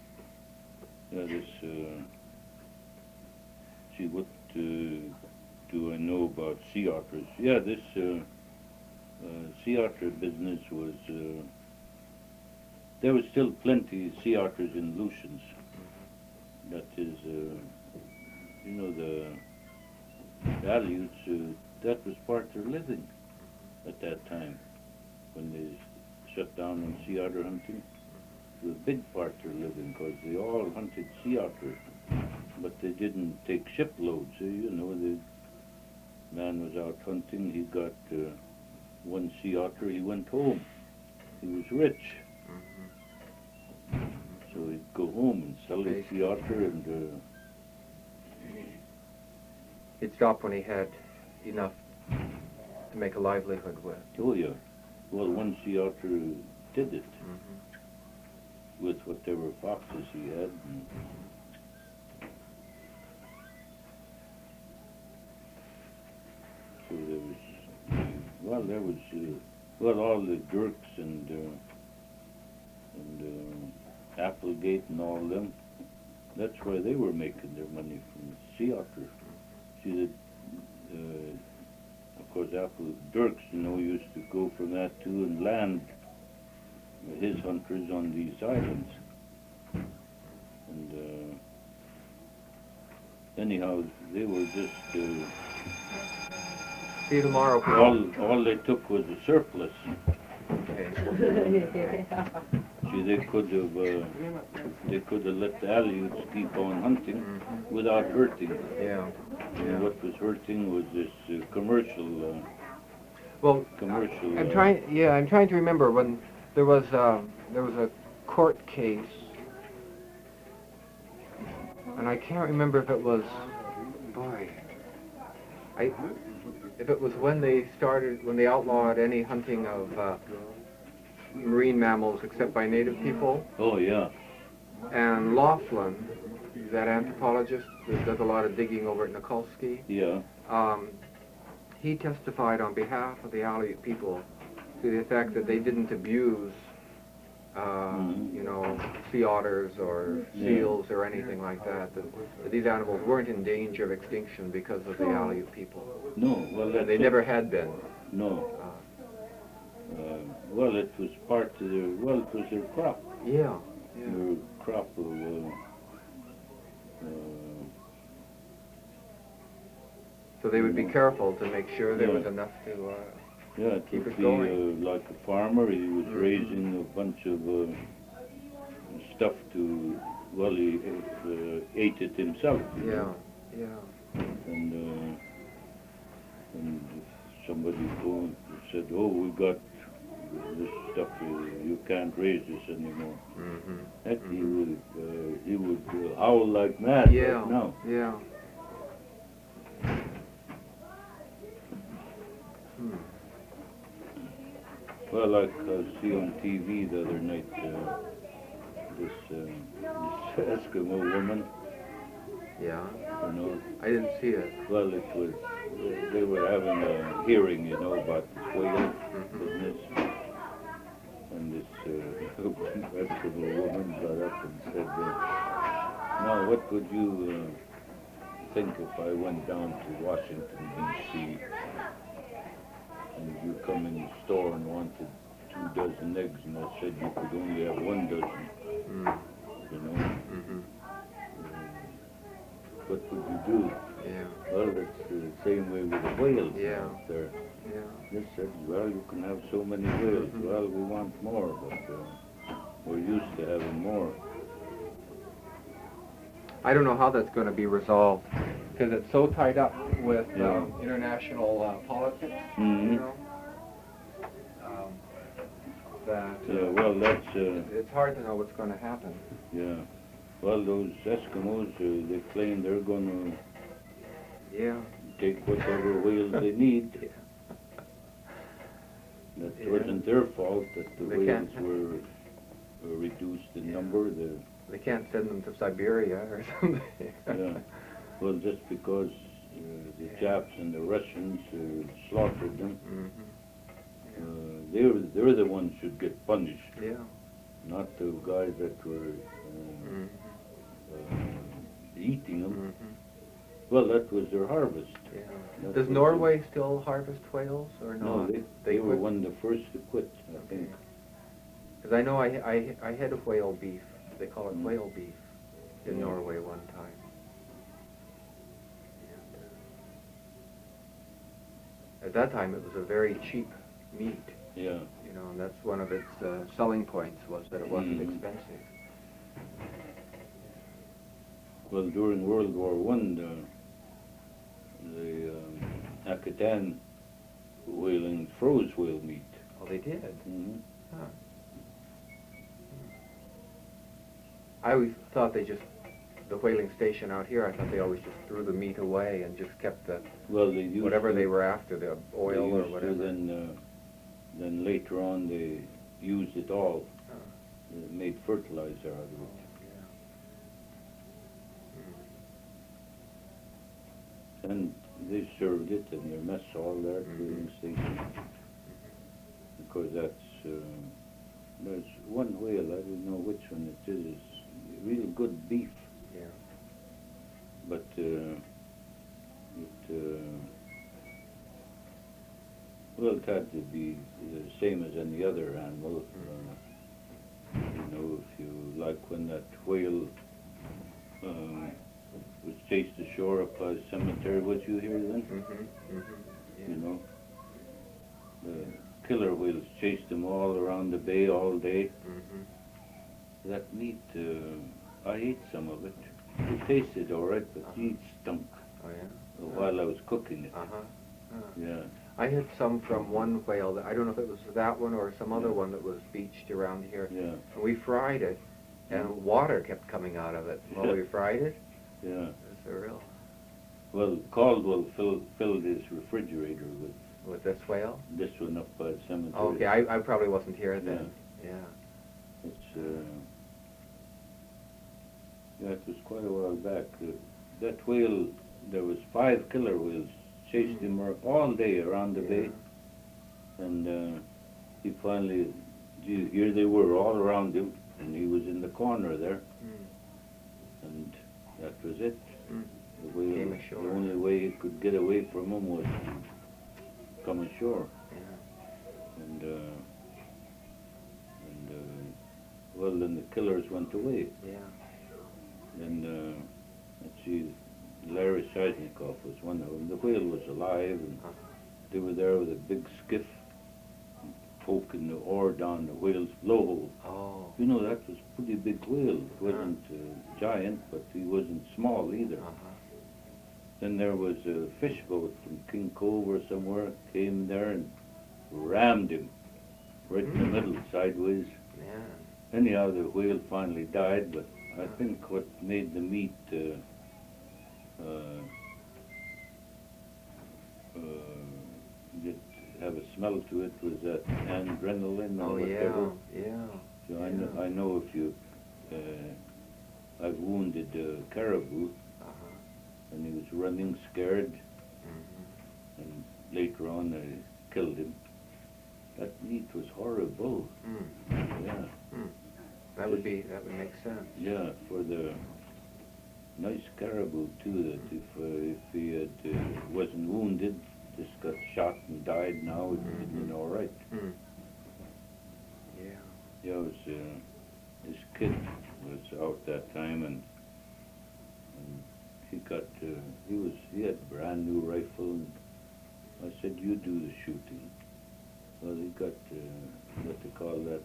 Yeah, this. See what to do I know about sea otters? Yeah, this sea otter business was, there was still plenty sea otters in Lucians. That is, you know, the Aleuts, that was part of their living at that time when they shut down on sea otter hunting. It was a big part of their living because they all hunted sea otters, but they didn't take shiploads. You know, the man was out hunting, he got one sea otter, he went home. He was rich. So he'd go home and sell his sea otter and He'd stop when he had enough to make a livelihood with. oh yeah. Well, one sea otter did it with whatever foxes he had. And so there was, all the Dirks and Applegate and all them. That's why they were making their money from the sea otter. See, of course, Dirks, you know, used to go from that too and land his hunters on these islands. And anyhow, they were just See you tomorrow, people. all they took was a surplus. Okay. See, they could have let the Aleuts keep on hunting without hurting. Yeah. And what was hurting was this commercial. Well, Commercial. I'm trying to remember when there was a court case, and I can't remember if it was, if it was when they outlawed any hunting of marine mammals except by native people. Oh yeah. And Laughlin, that anthropologist that does a lot of digging over at Nikolsky, Yeah. he testified on behalf of the Aleut people to the effect that they didn't abuse, you know, sea otters or seals or anything like that. That these animals weren't in danger of extinction because of the Aleut people. No. Well, And they never had been. No. Well, it was part of their. Well, it was their crop. Yeah. Their crop of. So they would be careful to make sure there was enough to. Yeah, it Keep would it be going. like a farmer. He was raising a bunch of stuff to. Well, he ate it himself. You know? Yeah. And somebody phoned and said, "Oh, we got this stuff. You can't raise this anymore." Heck, he would howl like mad right now. Yeah. Well, like I see on TV the other night, this Eskimo woman. Yeah. You know, I didn't see it. well, it was they were having a hearing, you know, about the whale business, and this Eskimo woman got up and said, "Now, what would you think if I went down to Washington D.C. and you come in the store and wanted 2 dozen eggs, and I said you could only have 1 dozen, you know? What would you do?" Yeah. Well, it's the same way with the whales out there. Yeah. They said, "Well, you can have so many whales." Well, we want more, but we're used to having more. I don't know how that's going to be resolved because it's so tied up with international politics, you know, that Well, that's, it's hard to know what's going to happen. yeah. Well, those Eskimos, they claim they're going to Yeah. take whatever whales they need. That wasn't their fault that the They whales can't- were reduced in number. They can't send them to Siberia or something. Yeah. Well, just because the Japs and the Russians slaughtered them, they're the ones who should get punished, Yeah. not the guys that were eating them. Well, that was their harvest. Yeah. That Does was Norway still harvest whales or No, not? they were quit? one of the first to quit, I think. Because I know I had a whale beef. They call it Mm. whale beef in Yeah. Norway one time. And, at that time, it was a very cheap meat, Yeah. you know, and that's one of its selling points was that it wasn't Mhm. expensive. Well, during World War One, the Akutan whaling froze whale meat. Oh, they did. Mm-hmm. Huh. I always thought the whaling station out here, I thought they always just threw the meat away and just kept the Well, they used whatever to, they were after, the they oil or used to, whatever. then later on they used it all. Oh. They made fertilizer out of it. And they served it in their mess hall there at the whaling station. Because there's one whale, I don't know which one it is, real good beef. Yeah. But well, it had to be the same as any other animal. You know, if you like when that whale was chased ashore up by the cemetery, was you here then? Mm-hmm. Mm-hmm. Yeah. You know, the killer whales chased them all around the bay all day. Mm-hmm. That meat, I ate some of it. It tasted all right, but the meat stunk Oh, yeah? while I was cooking it. Uh-huh. Yeah. I had some from one whale. I don't know if it was that one or some other Yeah. one that was beached around here. Yeah. And we fried it, and water kept coming out of it while we fried it. Yeah. It was surreal. Well, Caldwell filled his refrigerator with With this whale? this one up by the cemetery. Oh, okay, I probably wasn't here then. Yeah. It's yeah, it was quite a while back. That whale, there was 5 killer whales chased him all day around the bay, and he finally, here they were all around him, and he was in the corner there, and that was it. The whale, Came ashore. the only way he could get away from him was to come ashore, and well, then the killers went away. Yeah. And let's see, Larry Seisnikoff was one of them. The whale was alive, and they were there with a big skiff, poking the oar down the whale's blowhole. Oh. You know, that was a pretty big whale. It wasn't giant, but he wasn't small either. Then there was a fish boat from King Cove or somewhere, came there and rammed him right in the middle, sideways. Yeah. Anyhow, the whale finally died, but I think what made the meat have a smell to it was that adrenaline or Oh, whatever. yeah. So I know if you, I've wounded a caribou, and he was running scared, and later on I killed him. That meat was horrible. Yeah. That would make sense. Yeah, for the nice caribou too. That if he had wasn't wounded, just got shot and died, now it would have been all right. Yeah. Yeah, it was this kid was out that time, and he got he had a brand new rifle, and I said, "You do the shooting." Well, he got what they call that.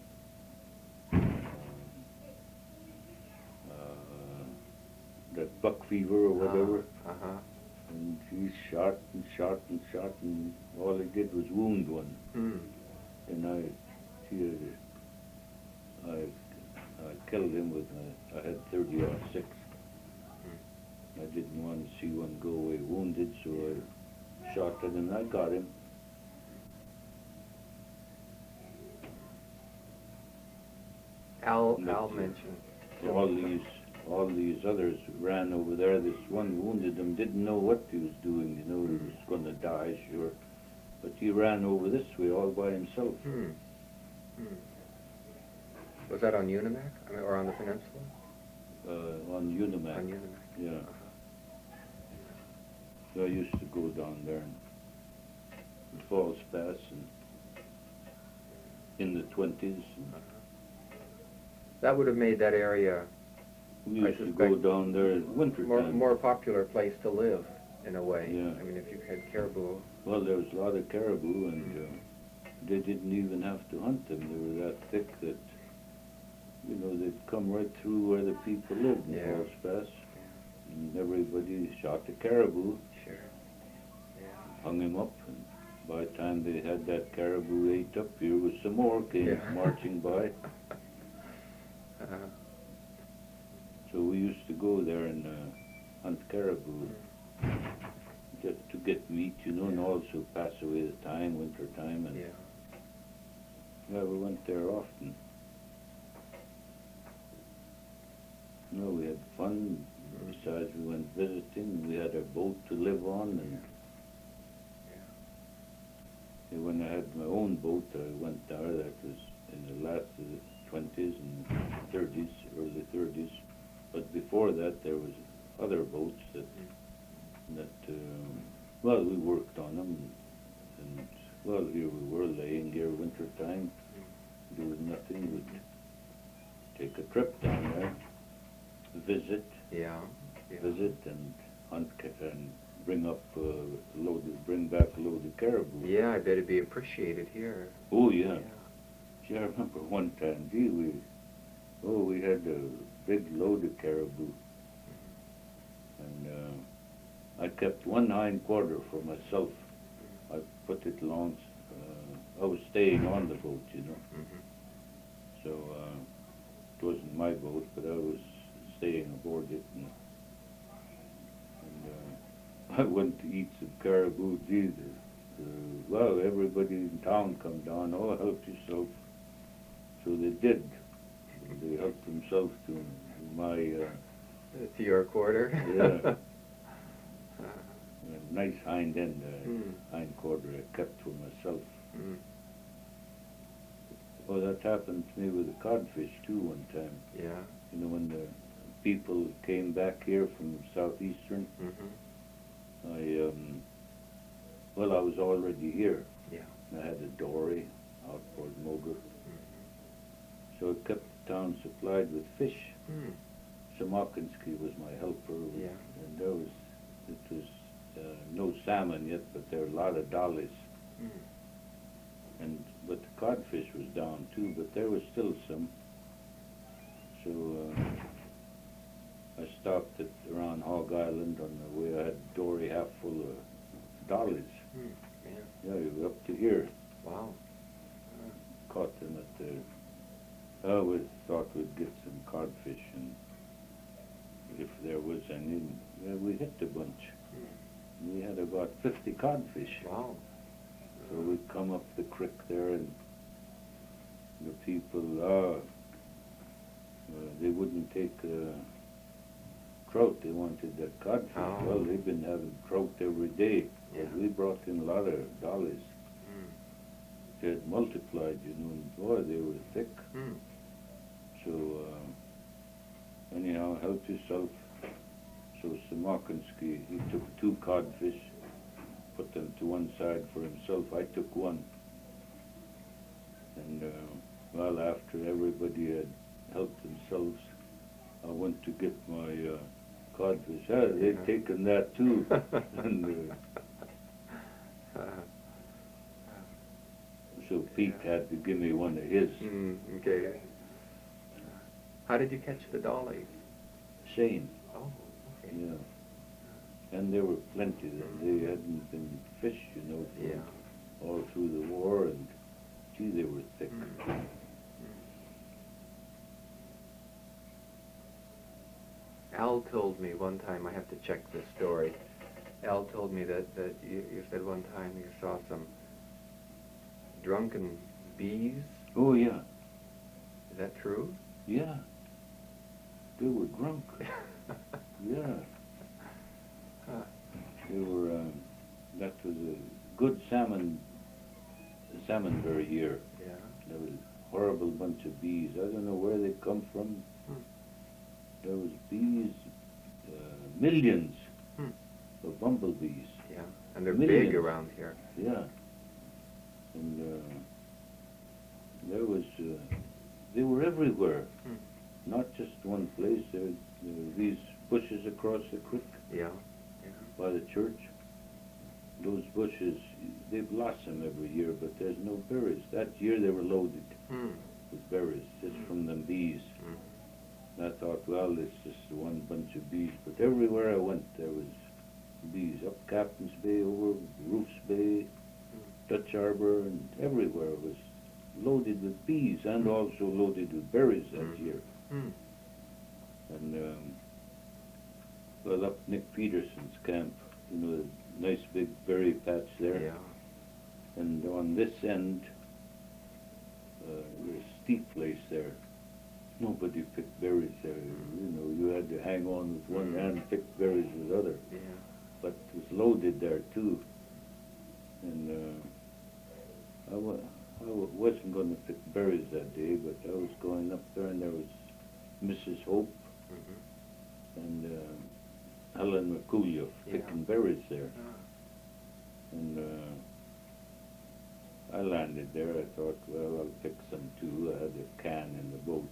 That buck fever or whatever, and he shot and shot and shot, and all he did was wound one. And I killed him with I had 30-06. I didn't want to see one go away wounded, so I shot it and I got him. Al mentioned. All these others ran over there. This one wounded him, didn't know what he was doing. You know, he was going to die, sure. But he ran over this way all by himself. Was that on Unimac? Or on the peninsula? On Unimac. On Unimac. Yeah. So I used to go down there and the Falls Pass and in the 20s. And That would have made that area we I used to go suspect down there in winter more time. more popular place to live in a way. Yeah. I mean, if you had caribou. Well, there was a lot of caribou, and they didn't even have to hunt them. They were that thick that, you know, they'd come right through where the people lived in Yeah. Falls Pass. And everybody shot the caribou, Sure. Yeah. hung him up, and by the time they had that caribou ate up, here was some more came Yeah. marching by. Uh, So we used to go there and hunt caribou just to get meat, you know, and also pass away the time, winter time, and yeah. yeah, we went there often. You know, we had fun. Besides, we went visiting. We had a boat to live on, and yeah, when I had my own boat, I went there. That was in the last of the 20s and 30s, early 30s. But before that, there was other boats well, we worked on them, and well, here we were laying here winter time, doing nothing. We'd take a trip down there, visit, Yeah. visit, and hunt and bring back a load of caribou. Yeah, I bet it'd be appreciated here. Oh yeah. See, I remember one time, we had a big load of caribou, and I kept one hind quarter for myself. I put it along. I was staying on the boat, you know. Mhm. So it wasn't my boat, but I was staying aboard it, and I went to eat some caribou. Gee, well, everybody in town come down. Oh, help yourself. So they did. They helped themselves to my To your quarter. yeah, a nice hind end, Mm. hind quarter I kept for myself. Mm. Well, that happened to me with the codfish too one time. Yeah. You know, when the people came back here from southeastern, Mhm. I was already here. Yeah. I had a dory out Port Moger, so I kept the town supplied with fish. Mm. Samokinsky was my helper, Yeah. and it was no salmon yet, but there were a lot of dollies. Mm. But the codfish was down too, but there was still some. So I stopped around Hog Island on the way. I had a dory half full of dollies. Mm. Yeah. Yeah, you were up to here. Wow. Caught them at the. I always thought we'd get some codfish, and if there was any, we hit a bunch. We had about 50 codfish. Wow. So we'd come up the creek there, and the people, they wouldn't take trout. They wanted that codfish. Oh. Well, they've been having trout every day. Yeah. But we brought in a lot of dollies. Mm. They had multiplied, you know, and boy, they were thick. Mm. So, anyhow, help yourself. So Samokinsky, he took 2 codfish, put them to one side for himself. I took one. And, well, after everybody had helped themselves, I went to get my codfish. They'd Yeah. taken that too. And so Pete had to give me one of his. Okay. How did you catch the dollies? Same. Oh, okay. Yeah. And there were plenty. They hadn't been fished, you know, for Yeah. all through the war, and gee, they were thick. Al told me one time, I have to check this story. Al told me that you said one time you saw some drunken bees. Oh, yeah. Is that true? Yeah. They were drunk. Yeah. Huh. They were, that was a good salmonberry year. Yeah. There was a horrible bunch of bees. I don't know where they come from. Hmm. There was bees, millions. Hmm. of bumblebees. Yeah, and they're Millions. big around here. Yeah. And there was, they were everywhere. Not just one place. There were these bushes across the creek Yeah. by the church. Those bushes, they blossom every year, but there's no berries. That year they were loaded Hmm. with berries, just from them bees. And I thought, well, it's just one bunch of bees. But everywhere I went, there was bees. Up Captain's Bay, over Roof's Bay, Dutch Harbor, and everywhere was loaded with bees and also loaded with berries that year. Hmm. And, well, up Nick Peterson's camp, you know, the nice big berry patch there. Yeah. And on this end, there's a steep place there. Nobody picked berries there. You know, you had to hang on with one hand, pick berries with other. Yeah. But it was loaded there too. And I wasn't going to pick berries that day, but I was going up there, and there was Mrs. Hope and Helen McCoolioff picking berries there. And I landed there. I thought, well, I'll pick some too. I had a can in the boat.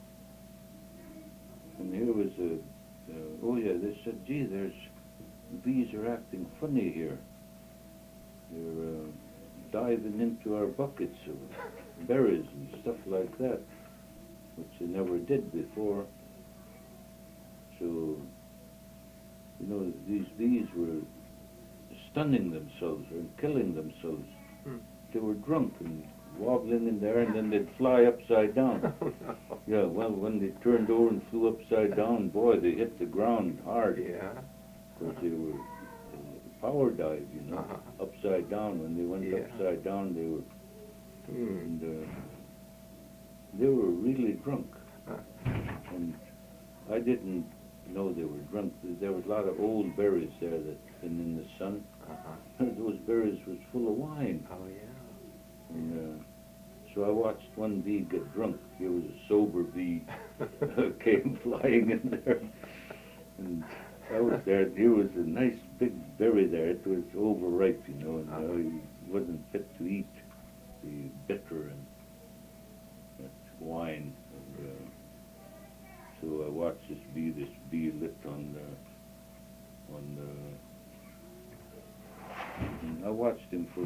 And here was oh yeah, they said, gee, there's bees are acting funny here. They're diving into our buckets of berries and stuff like that, which they never did before. So, you know, these bees were stunning themselves and killing themselves. They were drunk and wobbling in there, and then they'd fly upside down. Yeah, well, when they turned over and flew upside down, boy, they hit the ground hard. Yeah. Because they were power dive, you know, upside down. When they went upside down, they were, and they were really drunk. And I didn't know they were drunk. There was a lot of old berries there that been in the sun. Those berries was full of wine. Oh yeah. And so I watched one bee get drunk. It was a sober bee came flying in there. And I was there. There was a nice big berry there. It was overripe, you know, and it wasn't fit to eat. The bitter and that wine. And, so I watched this bee lit on and I watched him for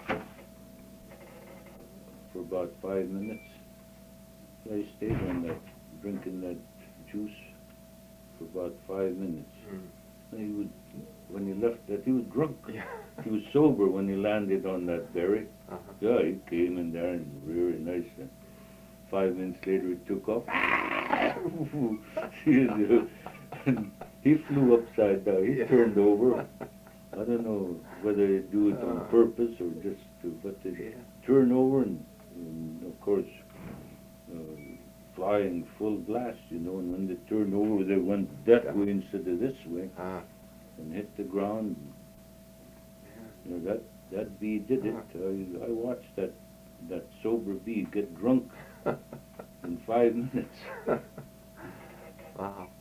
about 5 minutes. I stayed on that, drinking that juice for about 5 minutes. And he would, when he left that, he was drunk. Yeah. He was sober when he landed on that berry. Yeah, he came in there and very nice. And 5 minutes later, he took off. And he flew upside down. He turned over. I don't know whether they do it on purpose or just but they turn over and of course flying full blast, you know, and when they turned over they went that way instead of this way and hit the ground. You know, that bee did it. I watched that sober bee get drunk in 5 minutes. Wow.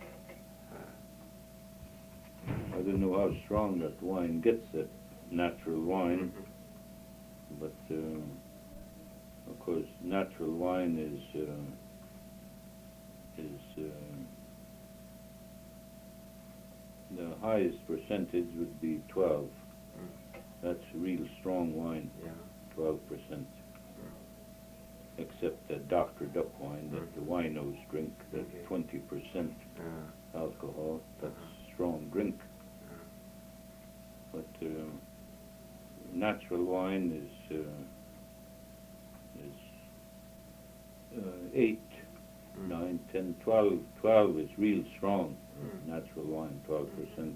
I don't know how strong that wine gets, that natural wine, but of course natural wine is the highest percentage would be 12. That's real strong wine, 12%. Except that Dr. Duck wine that the winos drink, that 20% alcohol, that's strong drink. But natural wine is 8, 9, 10, 12. 12 is real strong. Natural wine, 12%.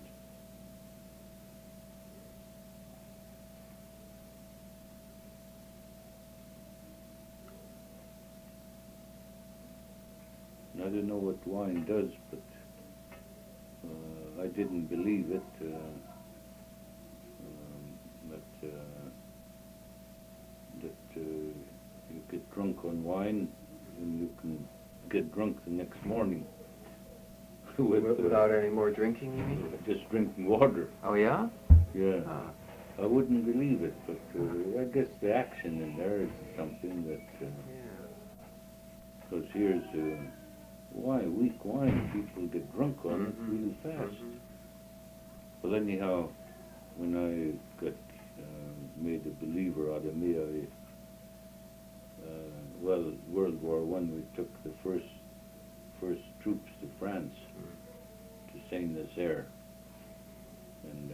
I don't know what wine does, but I didn't believe it. That you get drunk on wine and you can get drunk the next morning. Without any more drinking, you mean? just drinking water. Oh, yeah? Yeah. Ah. I wouldn't believe it, but I guess the action in there is something that, Yeah. because here's, weak wine, people get drunk on it Mhm. real fast. Mhm. But anyhow, when I got made a believer out of me, World War One, we took the first troops to France, to Saint Nazaire, and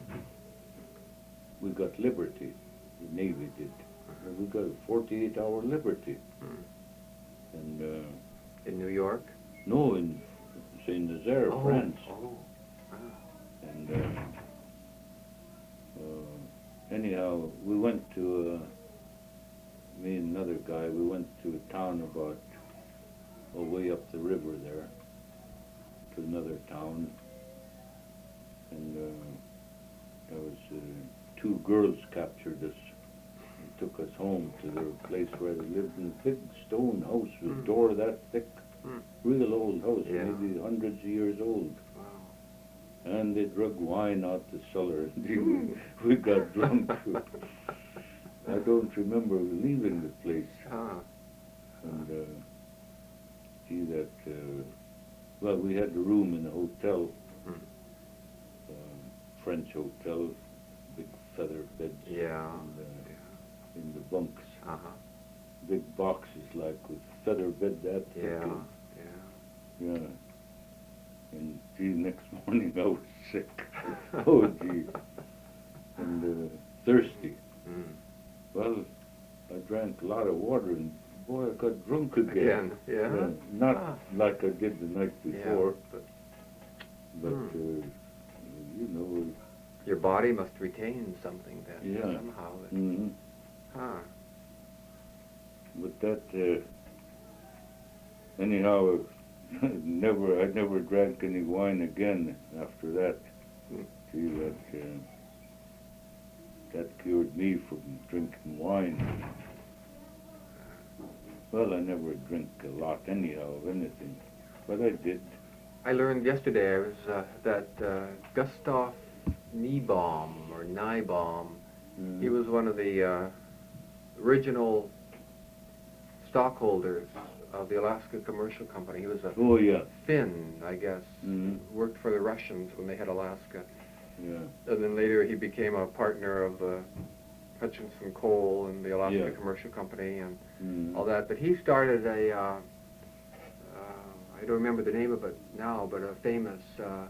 we got liberty. The Navy did. And we got a 48-hour liberty, and In New York? no, in Saint Nazaire, France. Oh. Ah. And anyhow, we went to, me and another guy, we went to a town about, way up the river there, to another town. And there was, two girls captured us and took us home to their place where they lived in a big stone house with a door that thick. Real old house, Yeah. maybe hundreds of years old. Wow. And they drug wine out the cellar. We got drunk. I don't remember leaving the place. Ah. And see that, well, we had a room in a hotel, French hotel, big feather beds. Yeah. And, in the bunks, Uh-huh. big boxes like with feather bed that thick. Yeah. Yeah. Yeah. And gee, next morning I was sick. Oh gee. And thirsty. Mm. Well, I drank a lot of water and boy, I got drunk again. Again, yeah? Not Ah. like I did the night before, but but you know. your body must retain something then Yeah. somehow. Mhm. Huh. But that anyhow, I never drank any wine again after that. See that cured me from drinking wine. Well, I never drink a lot anyhow of anything, but I did. I learned yesterday that Gustav Niebaum or Niebaum, he was one of the original stockholders of the Alaska Commercial Company. He was a Oh yeah. Finn, I guess. Mhm. Worked for the Russians when they had Alaska. Yeah. And then later he became a partner of Hutchinson Coal and the Alaska Yeah. Commercial Company and Mhm. all that. But he started I don't remember the name of it now, but a famous,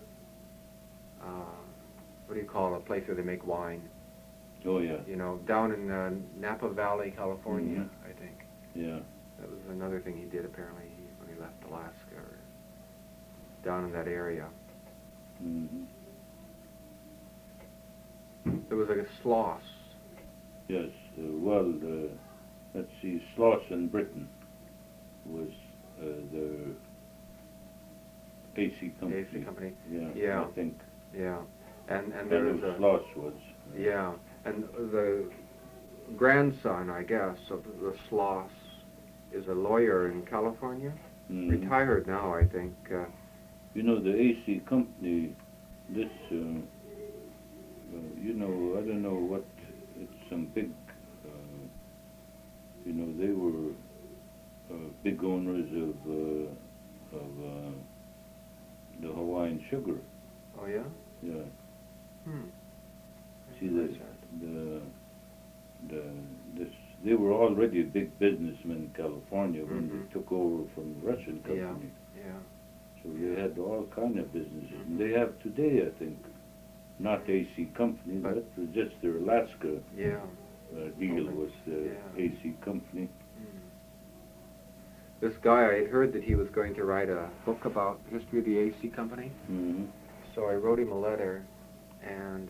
what do you call a place where they make wine? Oh yeah. You know, down in Napa Valley, California, I think. Yeah. That was another thing he did apparently when he left Alaska, or down in that area. Mhm. There was like a Sloss. Yes. Well, let's see. Sloss in Britain was the AC company. AC company. Yeah. Yeah. I think. Yeah, and there was a Sloss was. yeah, and the grandson, I guess, of the Sloss is a lawyer in California. Mhm. Retired now, I think. You know, the AC company, this, you know, I don't know what, it's some big, you know, they were big owners of the Hawaiian Sugar. Oh yeah. Yeah. Hmm. See, they were already big businessmen in California when Mhm. they took over from the Russian company. Yeah. Yeah. So they had all kind of businesses. And they have today, I think, not AC company, But- that was just their Alaska Yeah. deal was the Yeah. AC company. This guy, I had heard that he was going to write a book about the history of the AC company. Mm-hmm. So I wrote him a letter, and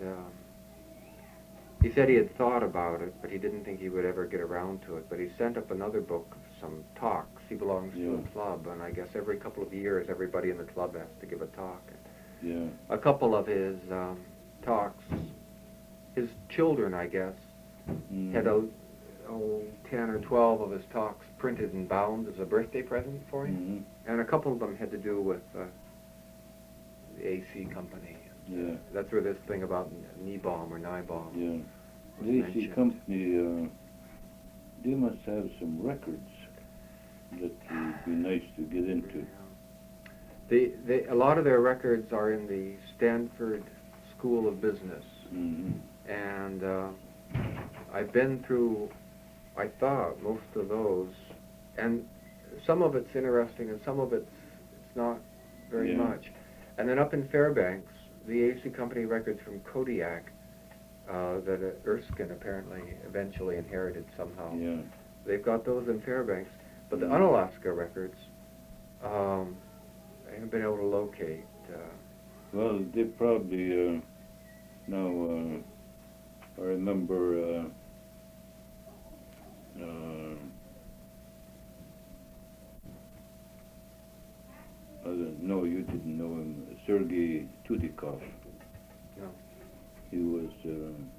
he said he had thought about it, but he didn't think he would ever get around to it. But he sent up another book of some talks. He belongs to Yeah. a club, and I guess every couple of years, everybody in the club has to give a talk. Yeah. A couple of his talks, his children, I guess, Mm-hmm. had 10 or 12 of his talks printed and bound as a birthday present for him. Mm-hmm. And a couple of them had to do with the AC company. Yeah, That's where this thing about Niebaum or Nybaum. yeah. was The AC mentioned. company, they must have some records that would be nice to get into. A lot of their records are in the Stanford School of Business, Mm-hmm. and I've been through, I thought, most of those, and some of it's interesting, and some of it's not very Yeah. much. And then up in Fairbanks, the AC company records from Kodiak that Erskine apparently eventually inherited somehow. Yeah. They've got those in Fairbanks, but the Mhm. Unalaska records, I haven't been able to locate. Well, they probably, now, I remember, no, you didn't know him, Sergei Tudikov. No. He was